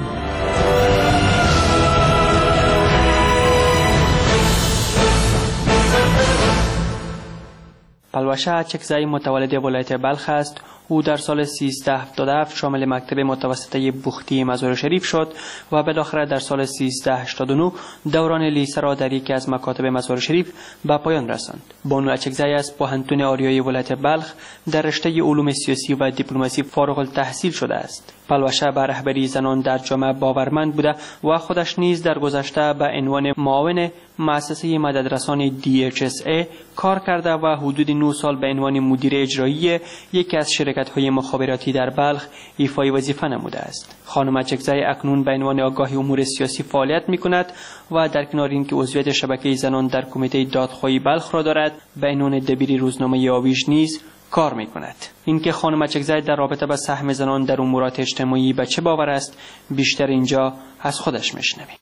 پلوشه چکزایی متولد ولایت بلخ است. او در سال 1377 شامل مکتب متوسطه بوختی مزار شریف شد و بالاخره در سال 1389 دوران لیسه را در یکی از مکاتب مزار شریف به پایان رساند. بانو اچکزایی از پوهنتون آریایی ولایت بلخ در رشته علوم سیاسی و دیپلماسی فارغ التحصیل شده است. پلوشه به رهبری زنان در جامعه باورمند بوده و خودش نیز در گذشته به عنوان معاون مؤسسه مددرسان DHSA کار کرده و حدود 9 سال به عنوان مدیر اجرایی یکی از شرکت‌های مخابراتی در بلخ ایفای وظیفه نموده است. خانم اچکزایی اکنون به عنوان آگاه امور سیاسی فعالیت می‌کند و در کنار اینکه عضویت شبکه زنان در کمیته دادخواهی بلخ را دارد، به عنوان دبیر روزنامه آویژ نیز کار می‌کند. اینکه خانم اچکزایی در رابطه با سهم زنان در امورات اجتماعی به چه باور است، بیشتر اینجا از خودش می‌شنویم.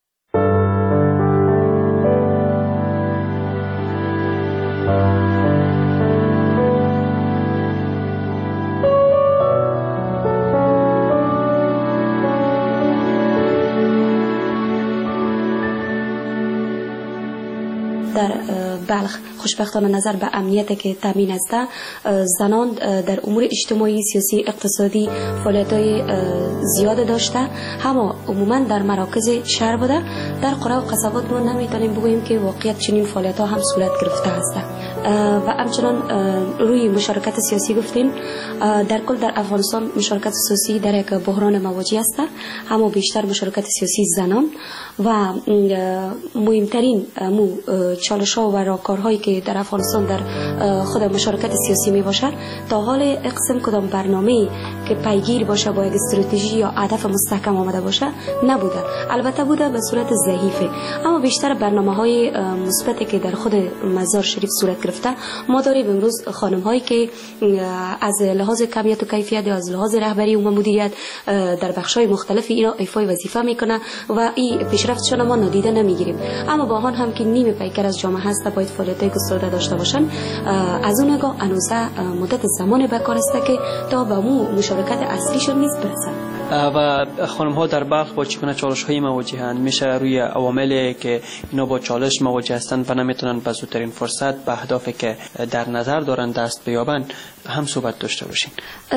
در بلخ خوشبختانه نظر به امنیتی که تامین است، زنان در امور اجتماعی، سیاسی، اقتصادی فعالیت‌های زیاد داشته، اما عموما در مراکز شهر بوده. در قرى و قصبات ما نمیتونیم بگوییم که واقعیت چنین فعالیت‌ها هم صورت گرفته است. و همچنان روی مشارکت سیاسی گفتیم، در کل در افغانستان مشارکت سیاسی در یک بحران مواجه است، اما بیشتر مشارکت سیاسی زنان و مهمترین چالش‌ها و راهکارهایی که در افغانستان در خود مشارکت سیاسی می باشد، تا حال اقسام کدام برنامه‌ای که پیگیر باشه با یک استراتژی یا هدف مستحکم آمده باشه نبوده. البته بوده به صورت ضعیفه، اما بیشتر برنامه‌های مثبتی که در خود مزار شریف صورت گرفته ما داریم. امروز خانم‌هایی که از لحاظ کمیت و کیفیت یا از لحاظ رهبری و مدیریت در بخش‌های مختلف ایفای وظیفه میکنه و این پیشرفتشون ما نادیده نمیگیریم. اما با آن هم که نیم پیکر از جامعه هست باید فعالیت گسترده داشته باشن. از اون نگاه انوزه مدت زمان به کار است که تا به مشارکت اصلیشون نیست برسن. و خانم ها در بلخ با چگونه چالش هایی مواجهند؟ میشه روی عواملی که اینا با چالش مواجه هستند و نمیتونن به زودترین فرصت به اهدافی که در نظر دارن دست بیابند هم صحبت داشته باشین؟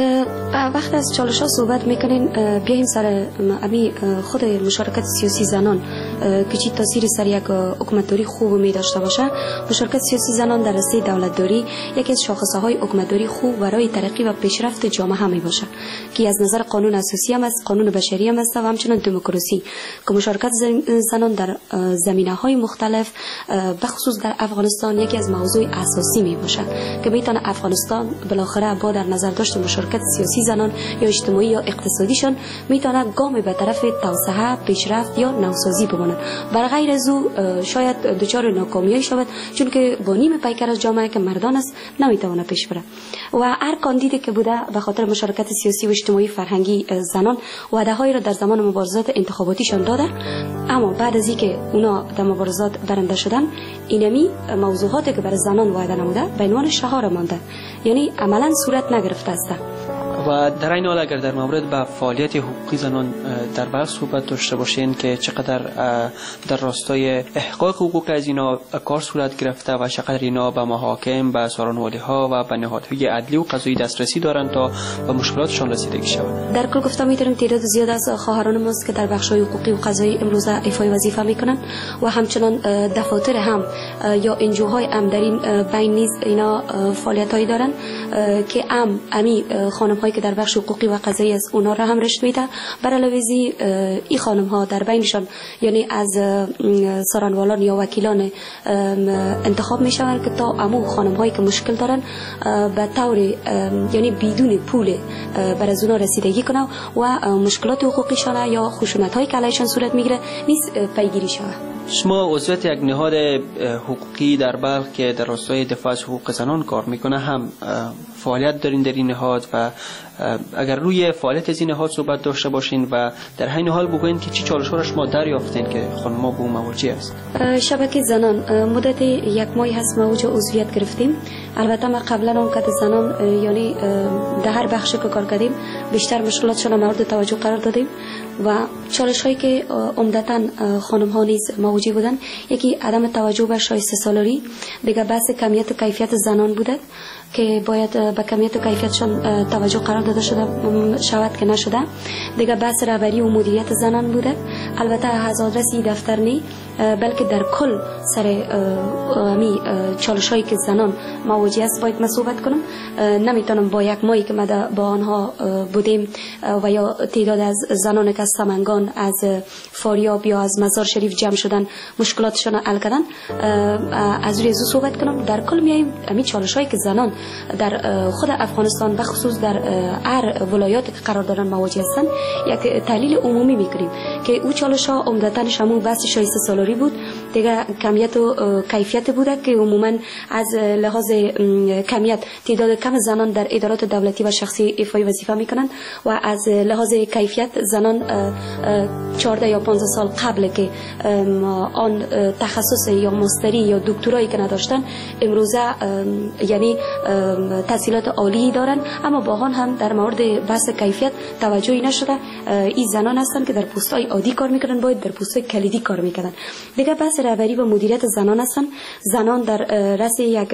وقت از چالش ها صحبت میکنین بیایم سر امی خود مشارکت سیاسی زنان که چی تاثیری سر یک حکومتداری خوب می داشته باشه. مشارکت سیاسی زنان در راسته دولتداری یکی از شاخصه های حکومتداری خوب برای ترقی و پیشرفت جامعه هم می باشه که از نظر قانون اساسی هم است، قانون بشری هم است و همچنین دموکراسی که مشارکت زنان در زمینه های مختلف بخصوص در افغانستان یکی از موضوع اساسی می باشه که میتونه افغانستان بالاخره با در نظر داشت مشارکت سیاسی زنان یا اجتماعی یا اقتصادیشان میتونه گام به طرف توسعه، پیشرفت یا نوسازی بمونه. برای غیر از او شاید دچار ناکامی شود چون که با نیم پیکر از جامعه که مردان است نمیتونه پیش بره و هر کاندیدی که بوده به خاطر مشارکت سیاسی و اجتماعی فرهنگی زنان وعده هایی را در زمان مبارزات انتخاباتیشان داده، اما بعد از اینکه اونا در مبارزات برنده شدن اینمی موضوعاتی که برای زنان وعده نموده به عنوان شعار مانده، یعنی عملا صورت نگرفته است. و در این حال اگر در مورد به فعالیت حقوقی زنان در بلخ صحبت داشته باشین که چقدر در راستای احقاق حقوق از اینا کار صورت گرفته و چقدر اینا به محاکم، به سارنوالی ها و به نهادهای عدلی و قضایی دسترسی دارند تا به مشکلاتشان رسیدگی شود. در کل گفتم میتونیم تعداد زیاد از خواهران ماست که در بخش‌های حقوقی و قضایی امروز ایفای وظیفه میکنن و همچنان دفاتر هم یا انجوهای هم در این بین نیز اینا فعالیتایی دارن که امی خانم‌هایی که در بخش حقوقی و قضایی از اونا را هم رشد میده. برای علاوه این خانم ها در بینشان یعنی از سارنوالان یا وکیلان انتخاب میشوند که تا امو خانم هایی که مشکل دارن به طور یعنی بدون پول بر از اونا رسیدگی کنه و مشکلات حقوقیشان یا خشونت هایی که علیشان صورت میگیره نیست پیگیری شود. شما عضویت یک نهاد حقوقی در بلخ که در راستای دفاع از حقوق زنان کار میکنه هم فعالیت دارین در این نهاد و اگر روی فعالیت از این نهاد صحبت داشته باشین و در همین حال بگوین که چی چالش‌ها را شما دریافتین که خانم‌ها به اون مواجه است؟ شبکه زنان مدت یک ماهی هست ما اوج عضویت گرفتیم. البته ما قبلا اون که زنان یعنی در هر بخشی که کار کردیم بیشتر مشکلاتشون مورد توجه قرار دادیم و چالش هایی که عمدتاً خانم ها نیز موجود بودن یکی عدم توجه به شایسته سالاری، دیگه بحث کمیت و کیفیت زنان بوده که باید به کمیت و کیفیتشان توجه قرار داده شود که نشده، دیگه بحث رهبری و مدیریت زنان بوده. البته از آدرس دفتر نی بلکه در کل سر می چالش هایی که زنان مواجه است باید صحبت کنم. نمیتونم با یک ماهی که ما با آنها بودیم و یا تعداد از زنان که از سمنگان، از فاریاب یا از مزار شریف جمع شدن مشکلاتشان حل کردن از روی ازو صحبت کنم. در کل میایم می چالش هایی که زنان در خود افغانستان و خصوص در هر ولایاتی که قرار دارن مواجه هستند یک تحلیل عمومی میکنیم که او چالش ها عمدتاً شامل بحث شایسته سالاری بود، دیگه کمیت و کیفیت بوده که عموما از لحاظ کمیت تعداد کم زنان در ادارات دولتی و شخصی ایفای وظیفه میکنند و از لحاظ کیفیت زنان 14 یا 15 سال قبل که آن تخصص یا ماستری یا دکترایی که نداشتن امروزه یعنی تحصیلات عالی دارن، اما با آن هم در مورد بحث کیفیت توجهی نشده. این زنان هستند که در پست‌های عادی کار میکنن، باید در پست‌های کلیدی کار میکنن. دیگه بحث رهبری و مدیریت زنان هستند. زنان در رأس یک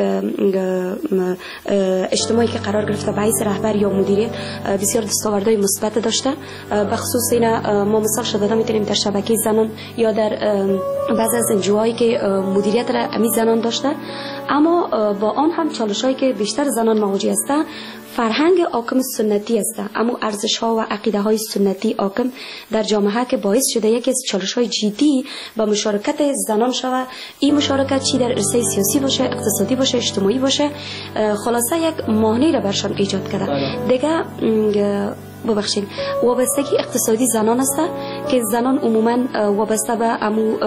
اجتماعی که قرار گرفته به حیث رهبر یا مدیریت بسیار دستاوردهای مثبت داشته. به خصوص اینا ما مثال شده میتونیم در شبکه زنان یا در بعضی از انجوهایی که مدیریت را امی زنان داشته، اما با آن هم چالش‌هایی که بیشتر زنان مواجه هستند فرهنگ حاکم سنتی است، اما ارزش‌ها و عقیده‌های سنتی حاکم در جامعه که باعث شده یکی از چالش‌های جدی با مشارکت زنان شود. این مشارکت چی در عرصه سیاسی باشه، اقتصادی باشه، اجتماعی باشه، خلاصه یک مانع را برشان ایجاد کرده. دیگه ببخشید وابستگی اقتصادی زنان است که زنان عموما وابسته به امو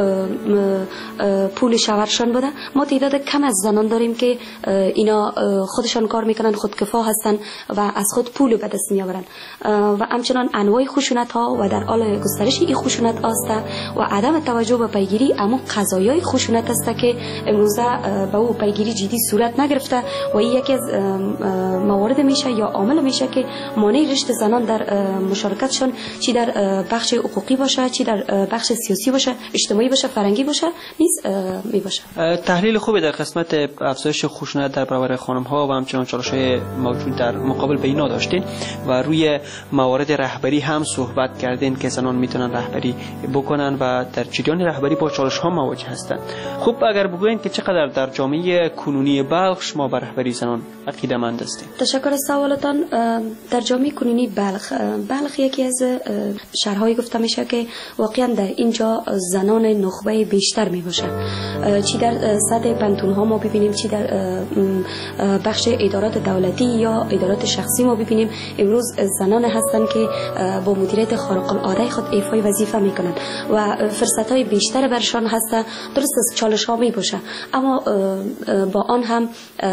پول شوهرشان بوده. ما تعداد کم از زنان داریم که اینا خودشان کار میکنن، خودکفا هستن و از خود پول به دست میآورن و همچنان انواع خشونت ها و در حال گسترش این خشونت است و عدم توجه به پیگیری امو قضایای خشونت است که امروزه به او پیگیری جدی صورت نگرفته و این یکی از موارد میشه یا عامل میشه که مانع رشد زنان در مشارکتشان، چی در بخش حقوقی باشه، چی در بخش سیاسی باشه، اجتماعی باشه، فرهنگی باشه، نیز می باشه. تحلیل خوبی در قسمت افزایش خشونت در برابر خانم ها و همچنان چالش‌های موجود در مقابل به اینا داشتین و روی موارد رهبری هم صحبت کردین که زنان میتونن رهبری بکنن و در جریان رهبری با چالش ها مواجه هستند. خب اگر بگوین که چقدر در جامعه کنونی بلخ شما بر رهبری زنان عقیده‌مند هستید؟ تشکر از سوالتان. در جامعه کنونی بلخ یکی از شهرهایی گفته میشه که واقعا در اینجا زنان نخبه بیشتر می باشه، چی در سطح پنتون ها ما ببینیم، چی در بخش ادارات دولتی یا ادارات شخصی ما ببینیم. امروز زنان هستند که با مدیریت خارق العاده خود ایفای وظیفه میکنن و فرصت های بیشتر برشان هست. درست از چالش ها می باشه، اما با آن هم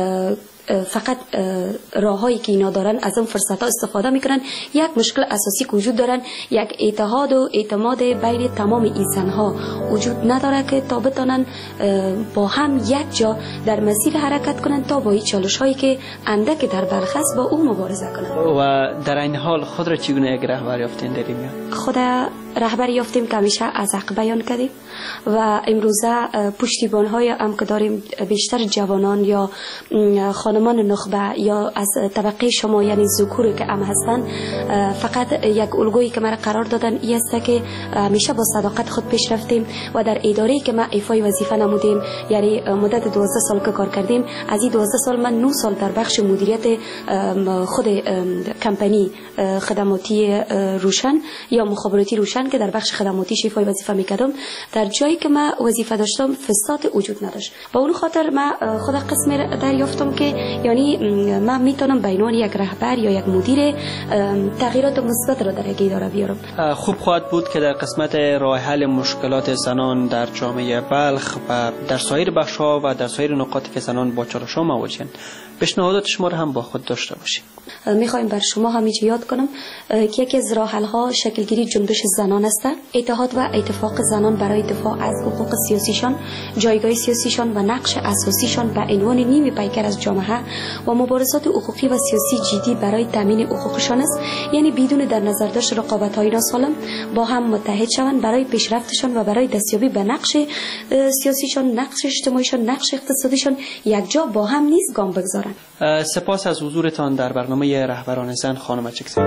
فقط راههایی که اینا دارن از اون فرصت ها استفاده میکنن. یک مشکل اساسی که وجود دارن، یک اتحاد و اعتماد بین تمام این ها وجود نداره که تا بتونن با هم یک جا در مسیر حرکت کنن تا با این چالش هایی که اندک در بلخ است با اون مبارزه کنن. و در این حال خود را چگونه یک رهبر یافتین در این؟ خود رهبری یافتیم که همیشه از حق بیان کردیم و امروزه پشتیبان های هم که داریم بیشتر جوانان یا خانمان نخبه یا از طبقه شما یعنی ذکور که هم هستن، فقط یک الگویی که ما قرار دادن این است که همیشه با صداقت خود پیش رفتیم و در اداره‌ای که ما ایفای وظیفه نمودیم، یعنی مدت 12 سال که کار کردیم، از این 12 سال من 9 سال در بخش مدیریت خود کمپانی خدماتی روشن یا مخابراتی روشن که در بخش خدماتی ایفای وظیفه میکردم، در جایی که ما وظیفه داشتم فساد وجود نداشت. با اون خاطر ما خود قسم دریافتم که یعنی من میتونم به عنوان یک رهبر یا یک مدیر تغییرات مثبت را در یک اداره بیارم. خوب خواهد بود که در قسمت راه حل مشکلات زنان در جامعه بلخ و در سایر بخش‌ها و در سایر نقاطی که زنان با چالش‌ها مواجهند پیشنهادات شما را هم با خود داشته باشید. میخوایم بر شما همیشه یاد کنم که یکی از راه حل‌ها شکلگیری جنبش زنان است. اتحاد و اتفاق زنان برای دفاع از حقوق سیاسیشان، جایگاه سیاسیشان و نقش اساسیشان به عنوان نیمی پیکر از جامعه و مبارزات حقوقی و سیاسی جدی برای تامین حقوقشان است. یعنی بدون در نظر داشت رقابت‌های ناسالم با هم متحد شوند برای پیشرفتشان و برای دستیابی به نقش سیاسیشان، نقش اجتماعیشان، نقش اقتصادیشان یک جا با هم نیز گام بگذارند. سپاس از حضورتان در برنامه رهبران زن خانم چکزی.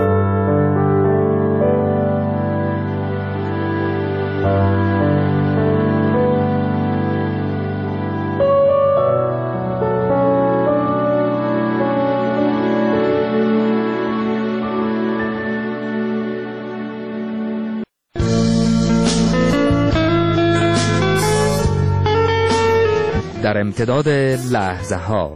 در امتداد لحظه ها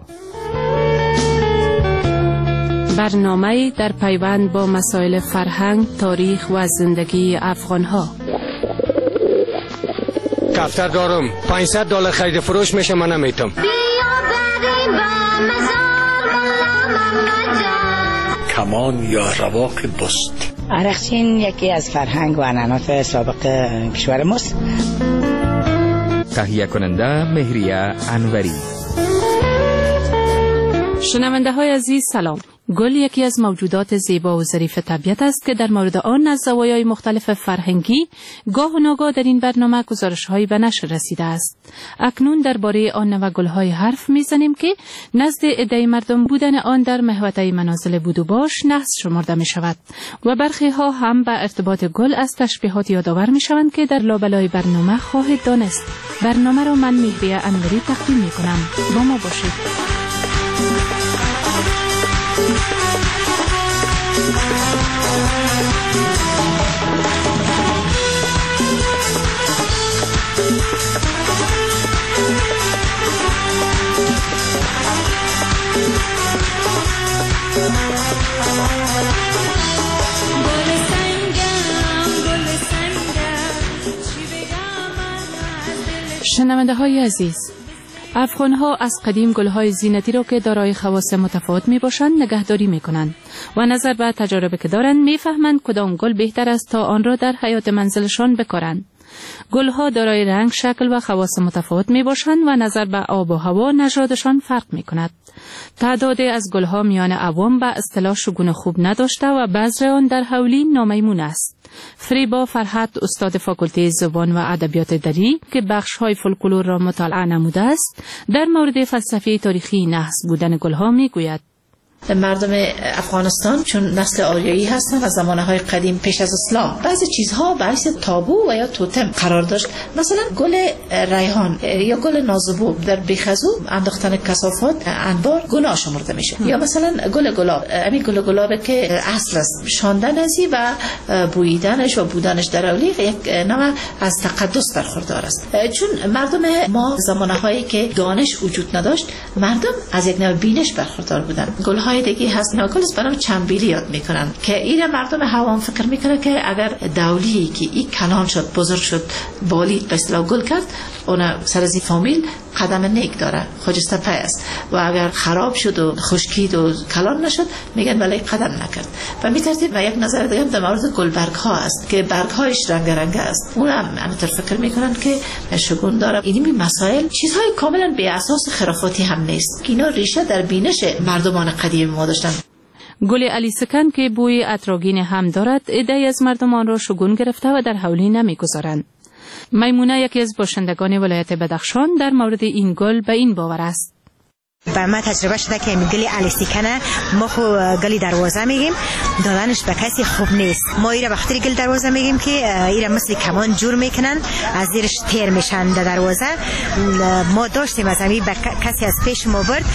برنامه در پیوند با مسائل فرهنگ، تاریخ و زندگی افغان‌ها. دفتر دارم $500 خرید فروش میشه، من نمیتونم. کمان یا رواق دوست. عرقچین یکی از فرهنگ و عنعنات سابق کشور ماست. تهیه کننده مهریه انوری. شنونده های عزیز سلام. گل یکی از موجودات زیبا و ظریف طبیعت است که در مورد آن از زوایای مختلف فرهنگی گاه و ناگاه در این برنامه گزارش‌هایی به نشر رسیده است. اکنون درباره آن نوع گل‌های حرف می‌زنیم که نزد عده مردم بودن آن در محوطه منازل بود و باش نحس شمرده می‌شود و برخی ها هم به ارتباط گل از تشبیهات یادآور می‌شوند که در لابلای برنامه خواهید دانست. برنامه را من مهریه انوری تقدیم می‌کنم. با ما باشید. شنونده های عزیز، افغان‌ها از قدیم گل‌های زینتی را که دارای خواص متفاوت می‌باشند نگهداری می‌کنند و نظر به تجاربی که دارند می‌فهمند کدام گل بهتر است تا آن را در حیات منزلشان بکارند. گل‌ها دارای رنگ، شکل و خواص متفاوت می‌باشند و نظر به آب و هوا نژادشان فرق می‌کند. تعداد از گل‌ها میان عوام به اصطلاح شگون خوب نداشته و بذر آن در حولی نامیمون است. فریبا فرحت، استاد فاکولته زبان و ادبیات دری که بخش‌های فولکلور را مطالعه نموده است، در مورد فلسفه تاریخی نحس بودن گل‌ها می‌گوید. مردم افغانستان چون نسل آریایی هستند و زمانه‌های قدیم پیش از اسلام بعضی چیزها باعث تابو و یا توتم قرار داشت. مثلا گل ریحان یا گل نازبو در بیخزو انداختن کثافات انبار گناه شمرده میشه. یا مثلا گل گلاب، همین گل گلاب که اصل است شاندن ازی و بوییدنش و بودنش در اولیق یک نوع از تقدس برخوردار است. چون مردم ما زمانه‌هایی که دانش وجود نداشت، مردم از یک نوع بینش برخوردار بودند. گل‌های دیگه هست گل است برام چنبیلی یاد میکنن که این مردم هوام فکر میکنه که اگر دولی که این کلان شد، بزرگ شد، بالید به اصطلاح گل کرد، اون سر از این فامیل قدم نیک داره، خجسته پای است. و اگر خراب شد و خشکید و کلان نشد میگن ولی قدم نکرد. و می ترتیب و یک نظر دیگه در مورد گلبرگ ها است که برگ هایش رنگ رنگ است. اون هم همینطور فکر میکنن که شگون داره. این مسائل چیزهای کاملا بی اساس خرافاتی هم نیست. اینا ریشه در بینش مردمان قدیم ما داشتن. گل علی سکن که بوی عطرآگین هم دارد، عده‌ای از مردمان را شگون گرفته و در حولی نمیگذارند. میمونه یکی از باشندگان ولایت بدخشان در مورد این گل به این باور است. با ما تجربه شده که گلی الیسیکنه ما خو گلی دروازه میگیم، دادنش به کسی خوب نیست. ما ایره به خاطر گل دروازه میگیم که ایره مثل کمان جور میکنن، از زیرش تیر میشن در دروازه. ما داشتیم از همین کسی از پیش ما برد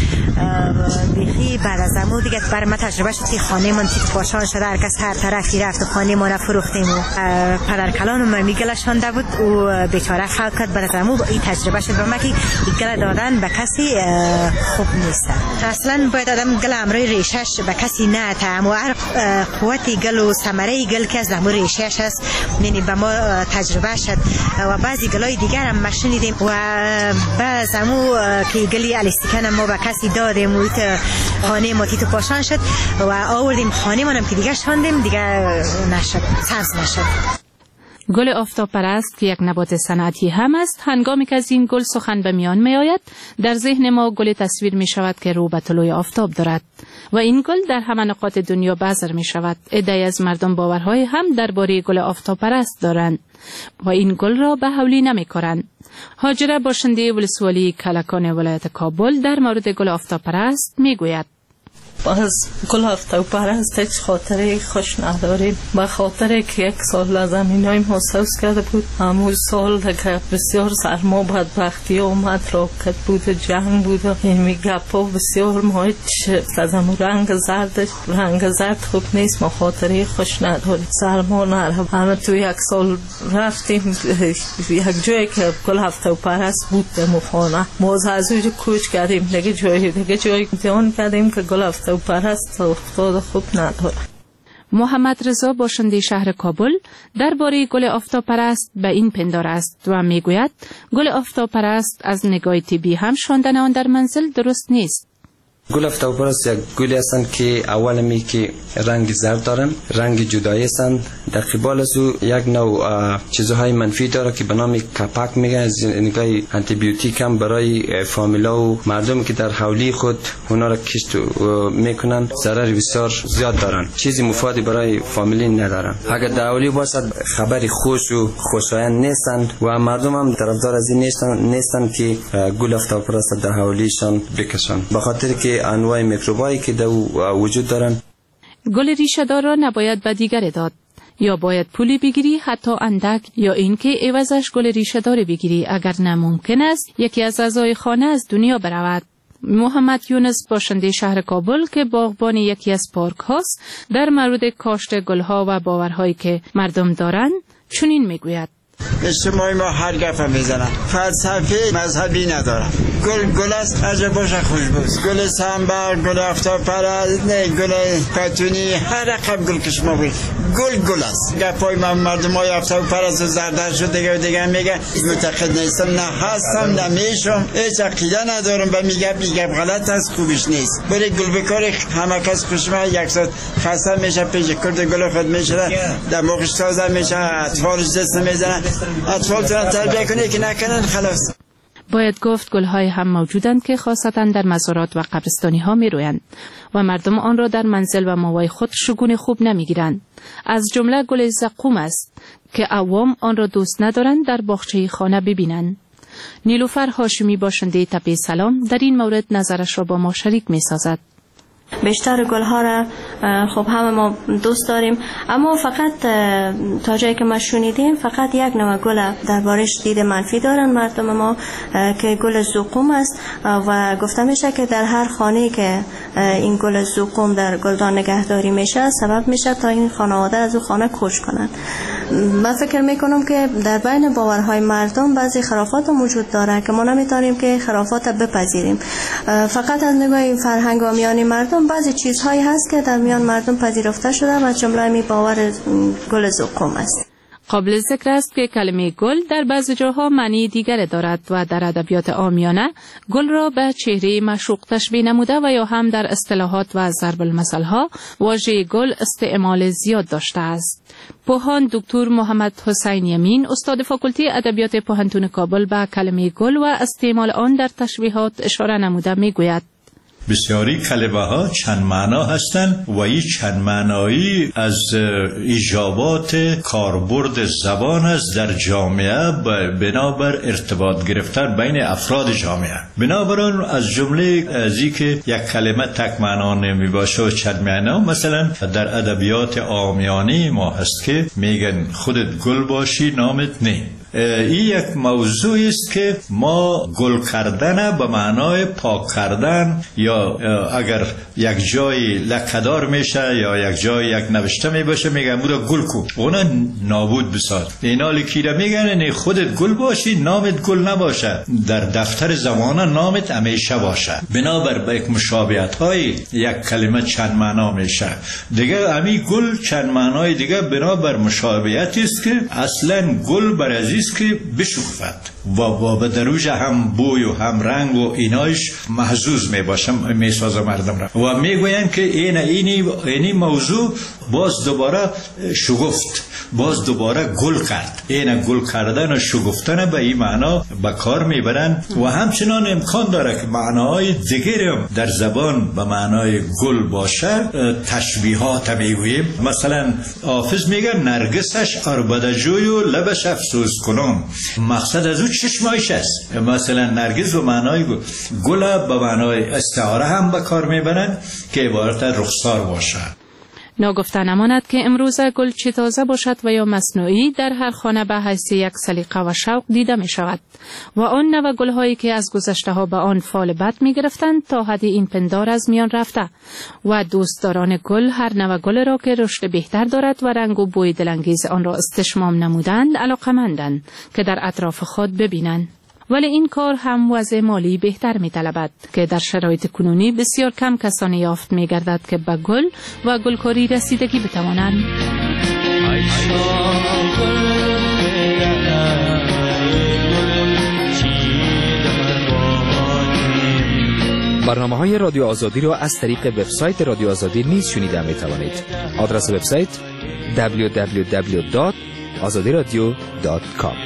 بیخی بعد از امو دیگه بر ما تجربه شد که خانه من تیک پاشان شده، هر کس هر طرفی رفت، خانه ما فروختیم و پدر کلانم میگلشانده بود و بیچاره خلق کرد. بعد از امو این تجربه شد به ما که گل دادن به کسی خوب نیست. اصلا باید آدم گل امروی ریشش به کسی نه تا و هر قوتی گل و ثمره گل که از امروی ریشش است، یعنی به ما تجربه شد. و بعضی گلای دیگر هم مشنیدیم و بعض امو که گلی الیستیکن ما به کسی دادیم و خانه ما تیتو پاشان شد و آوردیم خانه منم که دیگه شاندیم دیگه نشد، سبز نشد. گل آفتاب پرست که یک نبات صنعتی هم است، هنگامی که از این گل سخن به میان می آید در ذهن ما گل تصویر می شود که رو به طلوع آفتاب دارد و این گل در همه نقاط دنیا بذر می شود. عده‌ای از مردم باورهای هم درباره گل آفتاب پرست دارند و این گل را به حولی نمی کارند. هاجره باشنده ولسوالی کلکان ولایت کابل در مورد گل آفتاب پرست می گوید. از گل آفتاب پرست هیچ خاطره خوش نداریم. به خاطر که یک سال زمینای ما سوز کرده بود، همون سال که بسیار سرما بدبختی اومد، راکت بود، جنگ بود، این گپا بسیار ما هیچ از همون رنگ زرد خوب نیست. ما خاطره خوش نداریم. سرما نره. همه تو یک سال رفتیم یک جایی که گل آفتاب پرست بود در خانه، ما از اونجا کوچ کردیم دیگه جایی دیان کردیم که گل آفتاب پرست افتاد خوب نداره. محمد رضا باشنده شهر کابل درباره گل آفتاب پرست به این پندار است و میگوید گل آفتاب پرست از نگاه طبی هم شاندن آن در منزل درست نیست. گل آفتاب پرست یک گلی هستند که اول می که رنگ زرد دارن، رنگ جدایی هستند. در قبال از او یک نوع چیزهای منفی داره که به نام کپک میگن، از نگاه آنتی بیوتیک هم برای فامیلا و مردم که در حولی خود اونا را کشت میکنن ضرر بسیار زیاد دارن، چیزی مفیدی برای فامیلی ندارن. اگر در حولی باشد خبری خوش و خوشایند نیستند و مردم هم طرفدار از این نیستند که گل آفتاب پرست در حولیشان بکشن، به خاطر که انواع میکروبایی که در وجود دارن. گل ریشه دار را نباید به دیگر داد، یا باید پولی بگیری حتی اندک، یا اینکه عوضش گل ریشه دار بگیری اگر نممکن است یکی از اعضای خانه از دنیا برود. محمد یونس باشنده شهر کابل که باغبان یکی از پارک هاست در مورد کاشت گلها و باورهایی که مردم دارند چنین میگوید. اجتماعی ما هر گفه میزنن، فلسفه مذهبی نداره. گل است عجب باشه خوشبوست، گل سنبر، گل آفتاب پرست، نه گل پتونی، هر رقم گل که شما بگید گل است. گپای من مردم های آفتاب پرست و زردشت و دیگه میگه معتقد نیستم، نه هستم نه میشم، هیچ عقیده ندارم و میگه غلط است، خوبش نیست. بری گل بکاری همه کس خوشم، یک ساعت خسته میشه، پیش کرد گل خود میشه، دماغش تازه میشه، اطفالش دست میزنن، اطفال تربیه کنه که نکنن خلاص. باید گفت گل‌های هم موجودند که خاصتاً در مزارات و قبرستانی‌ها می‌رویند و مردم آن را در منزل و ماوای خود شگون خوب نمی‌گیرند. از جمله گل زقوم است که عوام آن را دوست ندارند در باغچه خانه ببینند. نیلوفر هاشمی باشنده تپه سلام در این مورد نظرش را با ما شریک می‌سازد. بیشتر گل‌ها را خب همه ما دوست داریم، اما فقط تا جایی که ما شنیدیم فقط یک نوع گل دربارش دید منفی دارن مردم ما که گل زقوم است و گفته میشه که در هر خانه که این گل زقوم در گلدان نگهداری میشه سبب میشه تا این خانواده از اون خانه کوچ کنن. من فکر میکنم که در بین باورهای مردم بعضی خرافات موجود داره که ما نمیتونیم که خرافات بپذیریم. فقط از نگاه این فرهنگ و میان مردم بعضی چیزهایی هست که در میان مردم پذیرفته شده و جمله می باور گل زقوم است. قابل ذکر است که کلمه گل در بعضی جاها معنی دیگر دارد و در ادبیات عامیانه گل را به چهره معشوق تشبیه نموده و یا هم در اصطلاحات و ضرب المثل ها واژه گل استعمال زیاد داشته است. پوهان دکتر محمد حسین یمین استاد فاکولته ادبیات پوهنتون کابل به کلمه گل و استعمال آن در تشبیهات اشاره نموده میگوید: بسیاری کلمه ها چند معنا هستند و این چند معنایی از ایجابات کاربرد زبان است در جامعه بنابر ارتباط گرفتن بین افراد جامعه. بنابراین از جمله از که یک کلمه تک معنا نمی باشه و چند معنا، مثلا در ادبیات عامیانه ما هست که میگن خودت گل باشی نامت نه. این یک موضوع است که ما گل کردن به معنای پاک کردن یا اگر یک جای لکه‌دار میشه یا یک جای یک نوشته می باشه میگن بودا گل کو اونا نابود بساز. اینا لکیره میگن نه خودت گل باشی نامت گل نباشه، در دفتر زمانه نامت همیشه باشه. بنابر به یک مشابهت های یک کلمه چند معنا میشه دیگه. همین گل چند معنای دیگه بنابر مشابهتی است که اصلا گل بر است که بشکفت و به دروج هم بوی و هم رنگ و اینایش محظوظ می باشم میسازه مردم را و میگوین که اینی موضوع باز دوباره شگفت، باز دوباره گل کرد. این گل کردن و شگفتن به این معنا به کار میبرن و همچنان امکان داره که معناهای دیگر هم در زبان به معنای گل باشه. تشبیهات میگوییم، مثلا حافظ میگه نرگسش عربده جوی و لبش افسوس کنم. مقصد از او چشمایش است. مثلا نرگس به معنای گل به معنای استعاره هم به کار میبرن که عبارت رخسار باشه. ناگفته نماند که امروز گل چه تازه باشد و یا مصنوعی در هر خانه به حیث یک سلیقه و شوق دیده می شود و آن نوع گل هایی که از گذشته ها به آن فال بد می گرفتند تا حد این پندار از میان رفته و دوستداران گل هر نوع گل را که رشد بهتر دارد و رنگ و بوی دلانگیز آن را استشمام نمودند علاقمندند که در اطراف خود ببینند. ولی این کار هم وضع مالی بهتر می طلبد که در شرایط کنونی بسیار کم کسانی یافت می گردد که به گل و گلکاری رسیدگی بتوانند. برنامه‌های رادیو آزادی را از طریق وبسایت رادیو آزادی نیز شنیده می توانید. آدرس وبسایت www.azadiradio.com.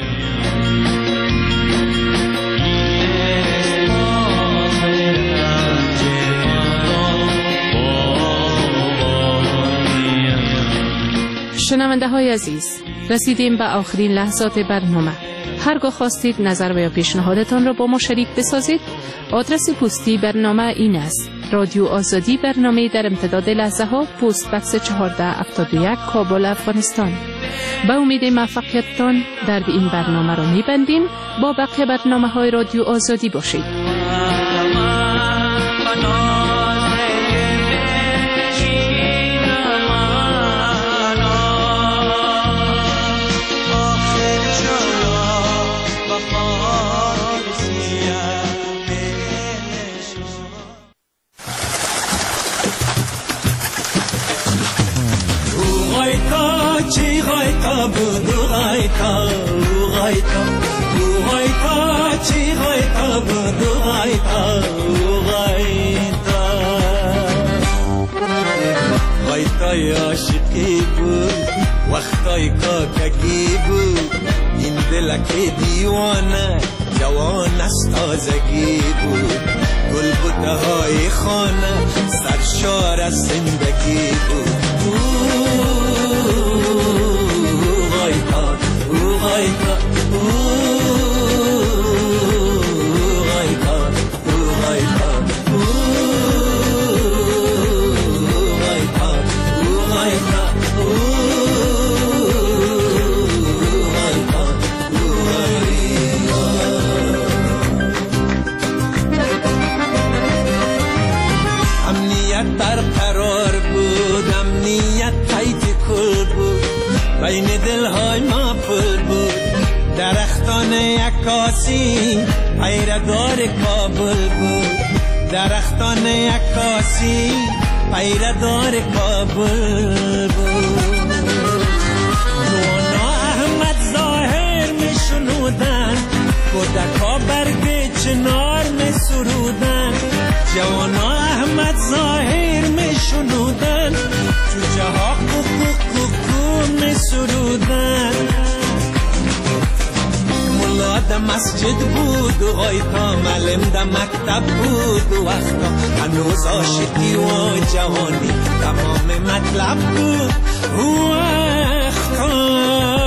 شنونده های عزیز، رسیدیم به آخرین لحظات برنامه. هرگاه خواستید نظر و یا پیشنهادتان را با ما شریک بسازید، آدرس پستی برنامه این است: رادیو آزادی، برنامه در امتداد لحظه ها، پست بکس 1471 کابل، افغانستان. با امید موفقیتتان در این برنامه را میبندیم. با بقیه برنامه های رادیو آزادی باشید. آخر غایتا بود و غایتا چی غایتا بود و غایتا غایتای عاشقی بود وقتای کاککی بود این دلک دیوانه جوان از تازگی بود گل بوته های خانه سرشار از زندگی بود غایتا غایتا بین دلهای ما پل بود درختان عکاسی پیردار کابل بود درختان عکاسی پیردار کابل بود جوانا احمد ظاهر می شنودن کودکا برگ چنار می سرودن جوانا احمد ظاهر می شنودن جوجه ها می سرودن ملا در مسجد بود و غایتا معلم در مکتب بود و وقتا هنوز عاشقی و جوانی تمام مطلب بود و وقتا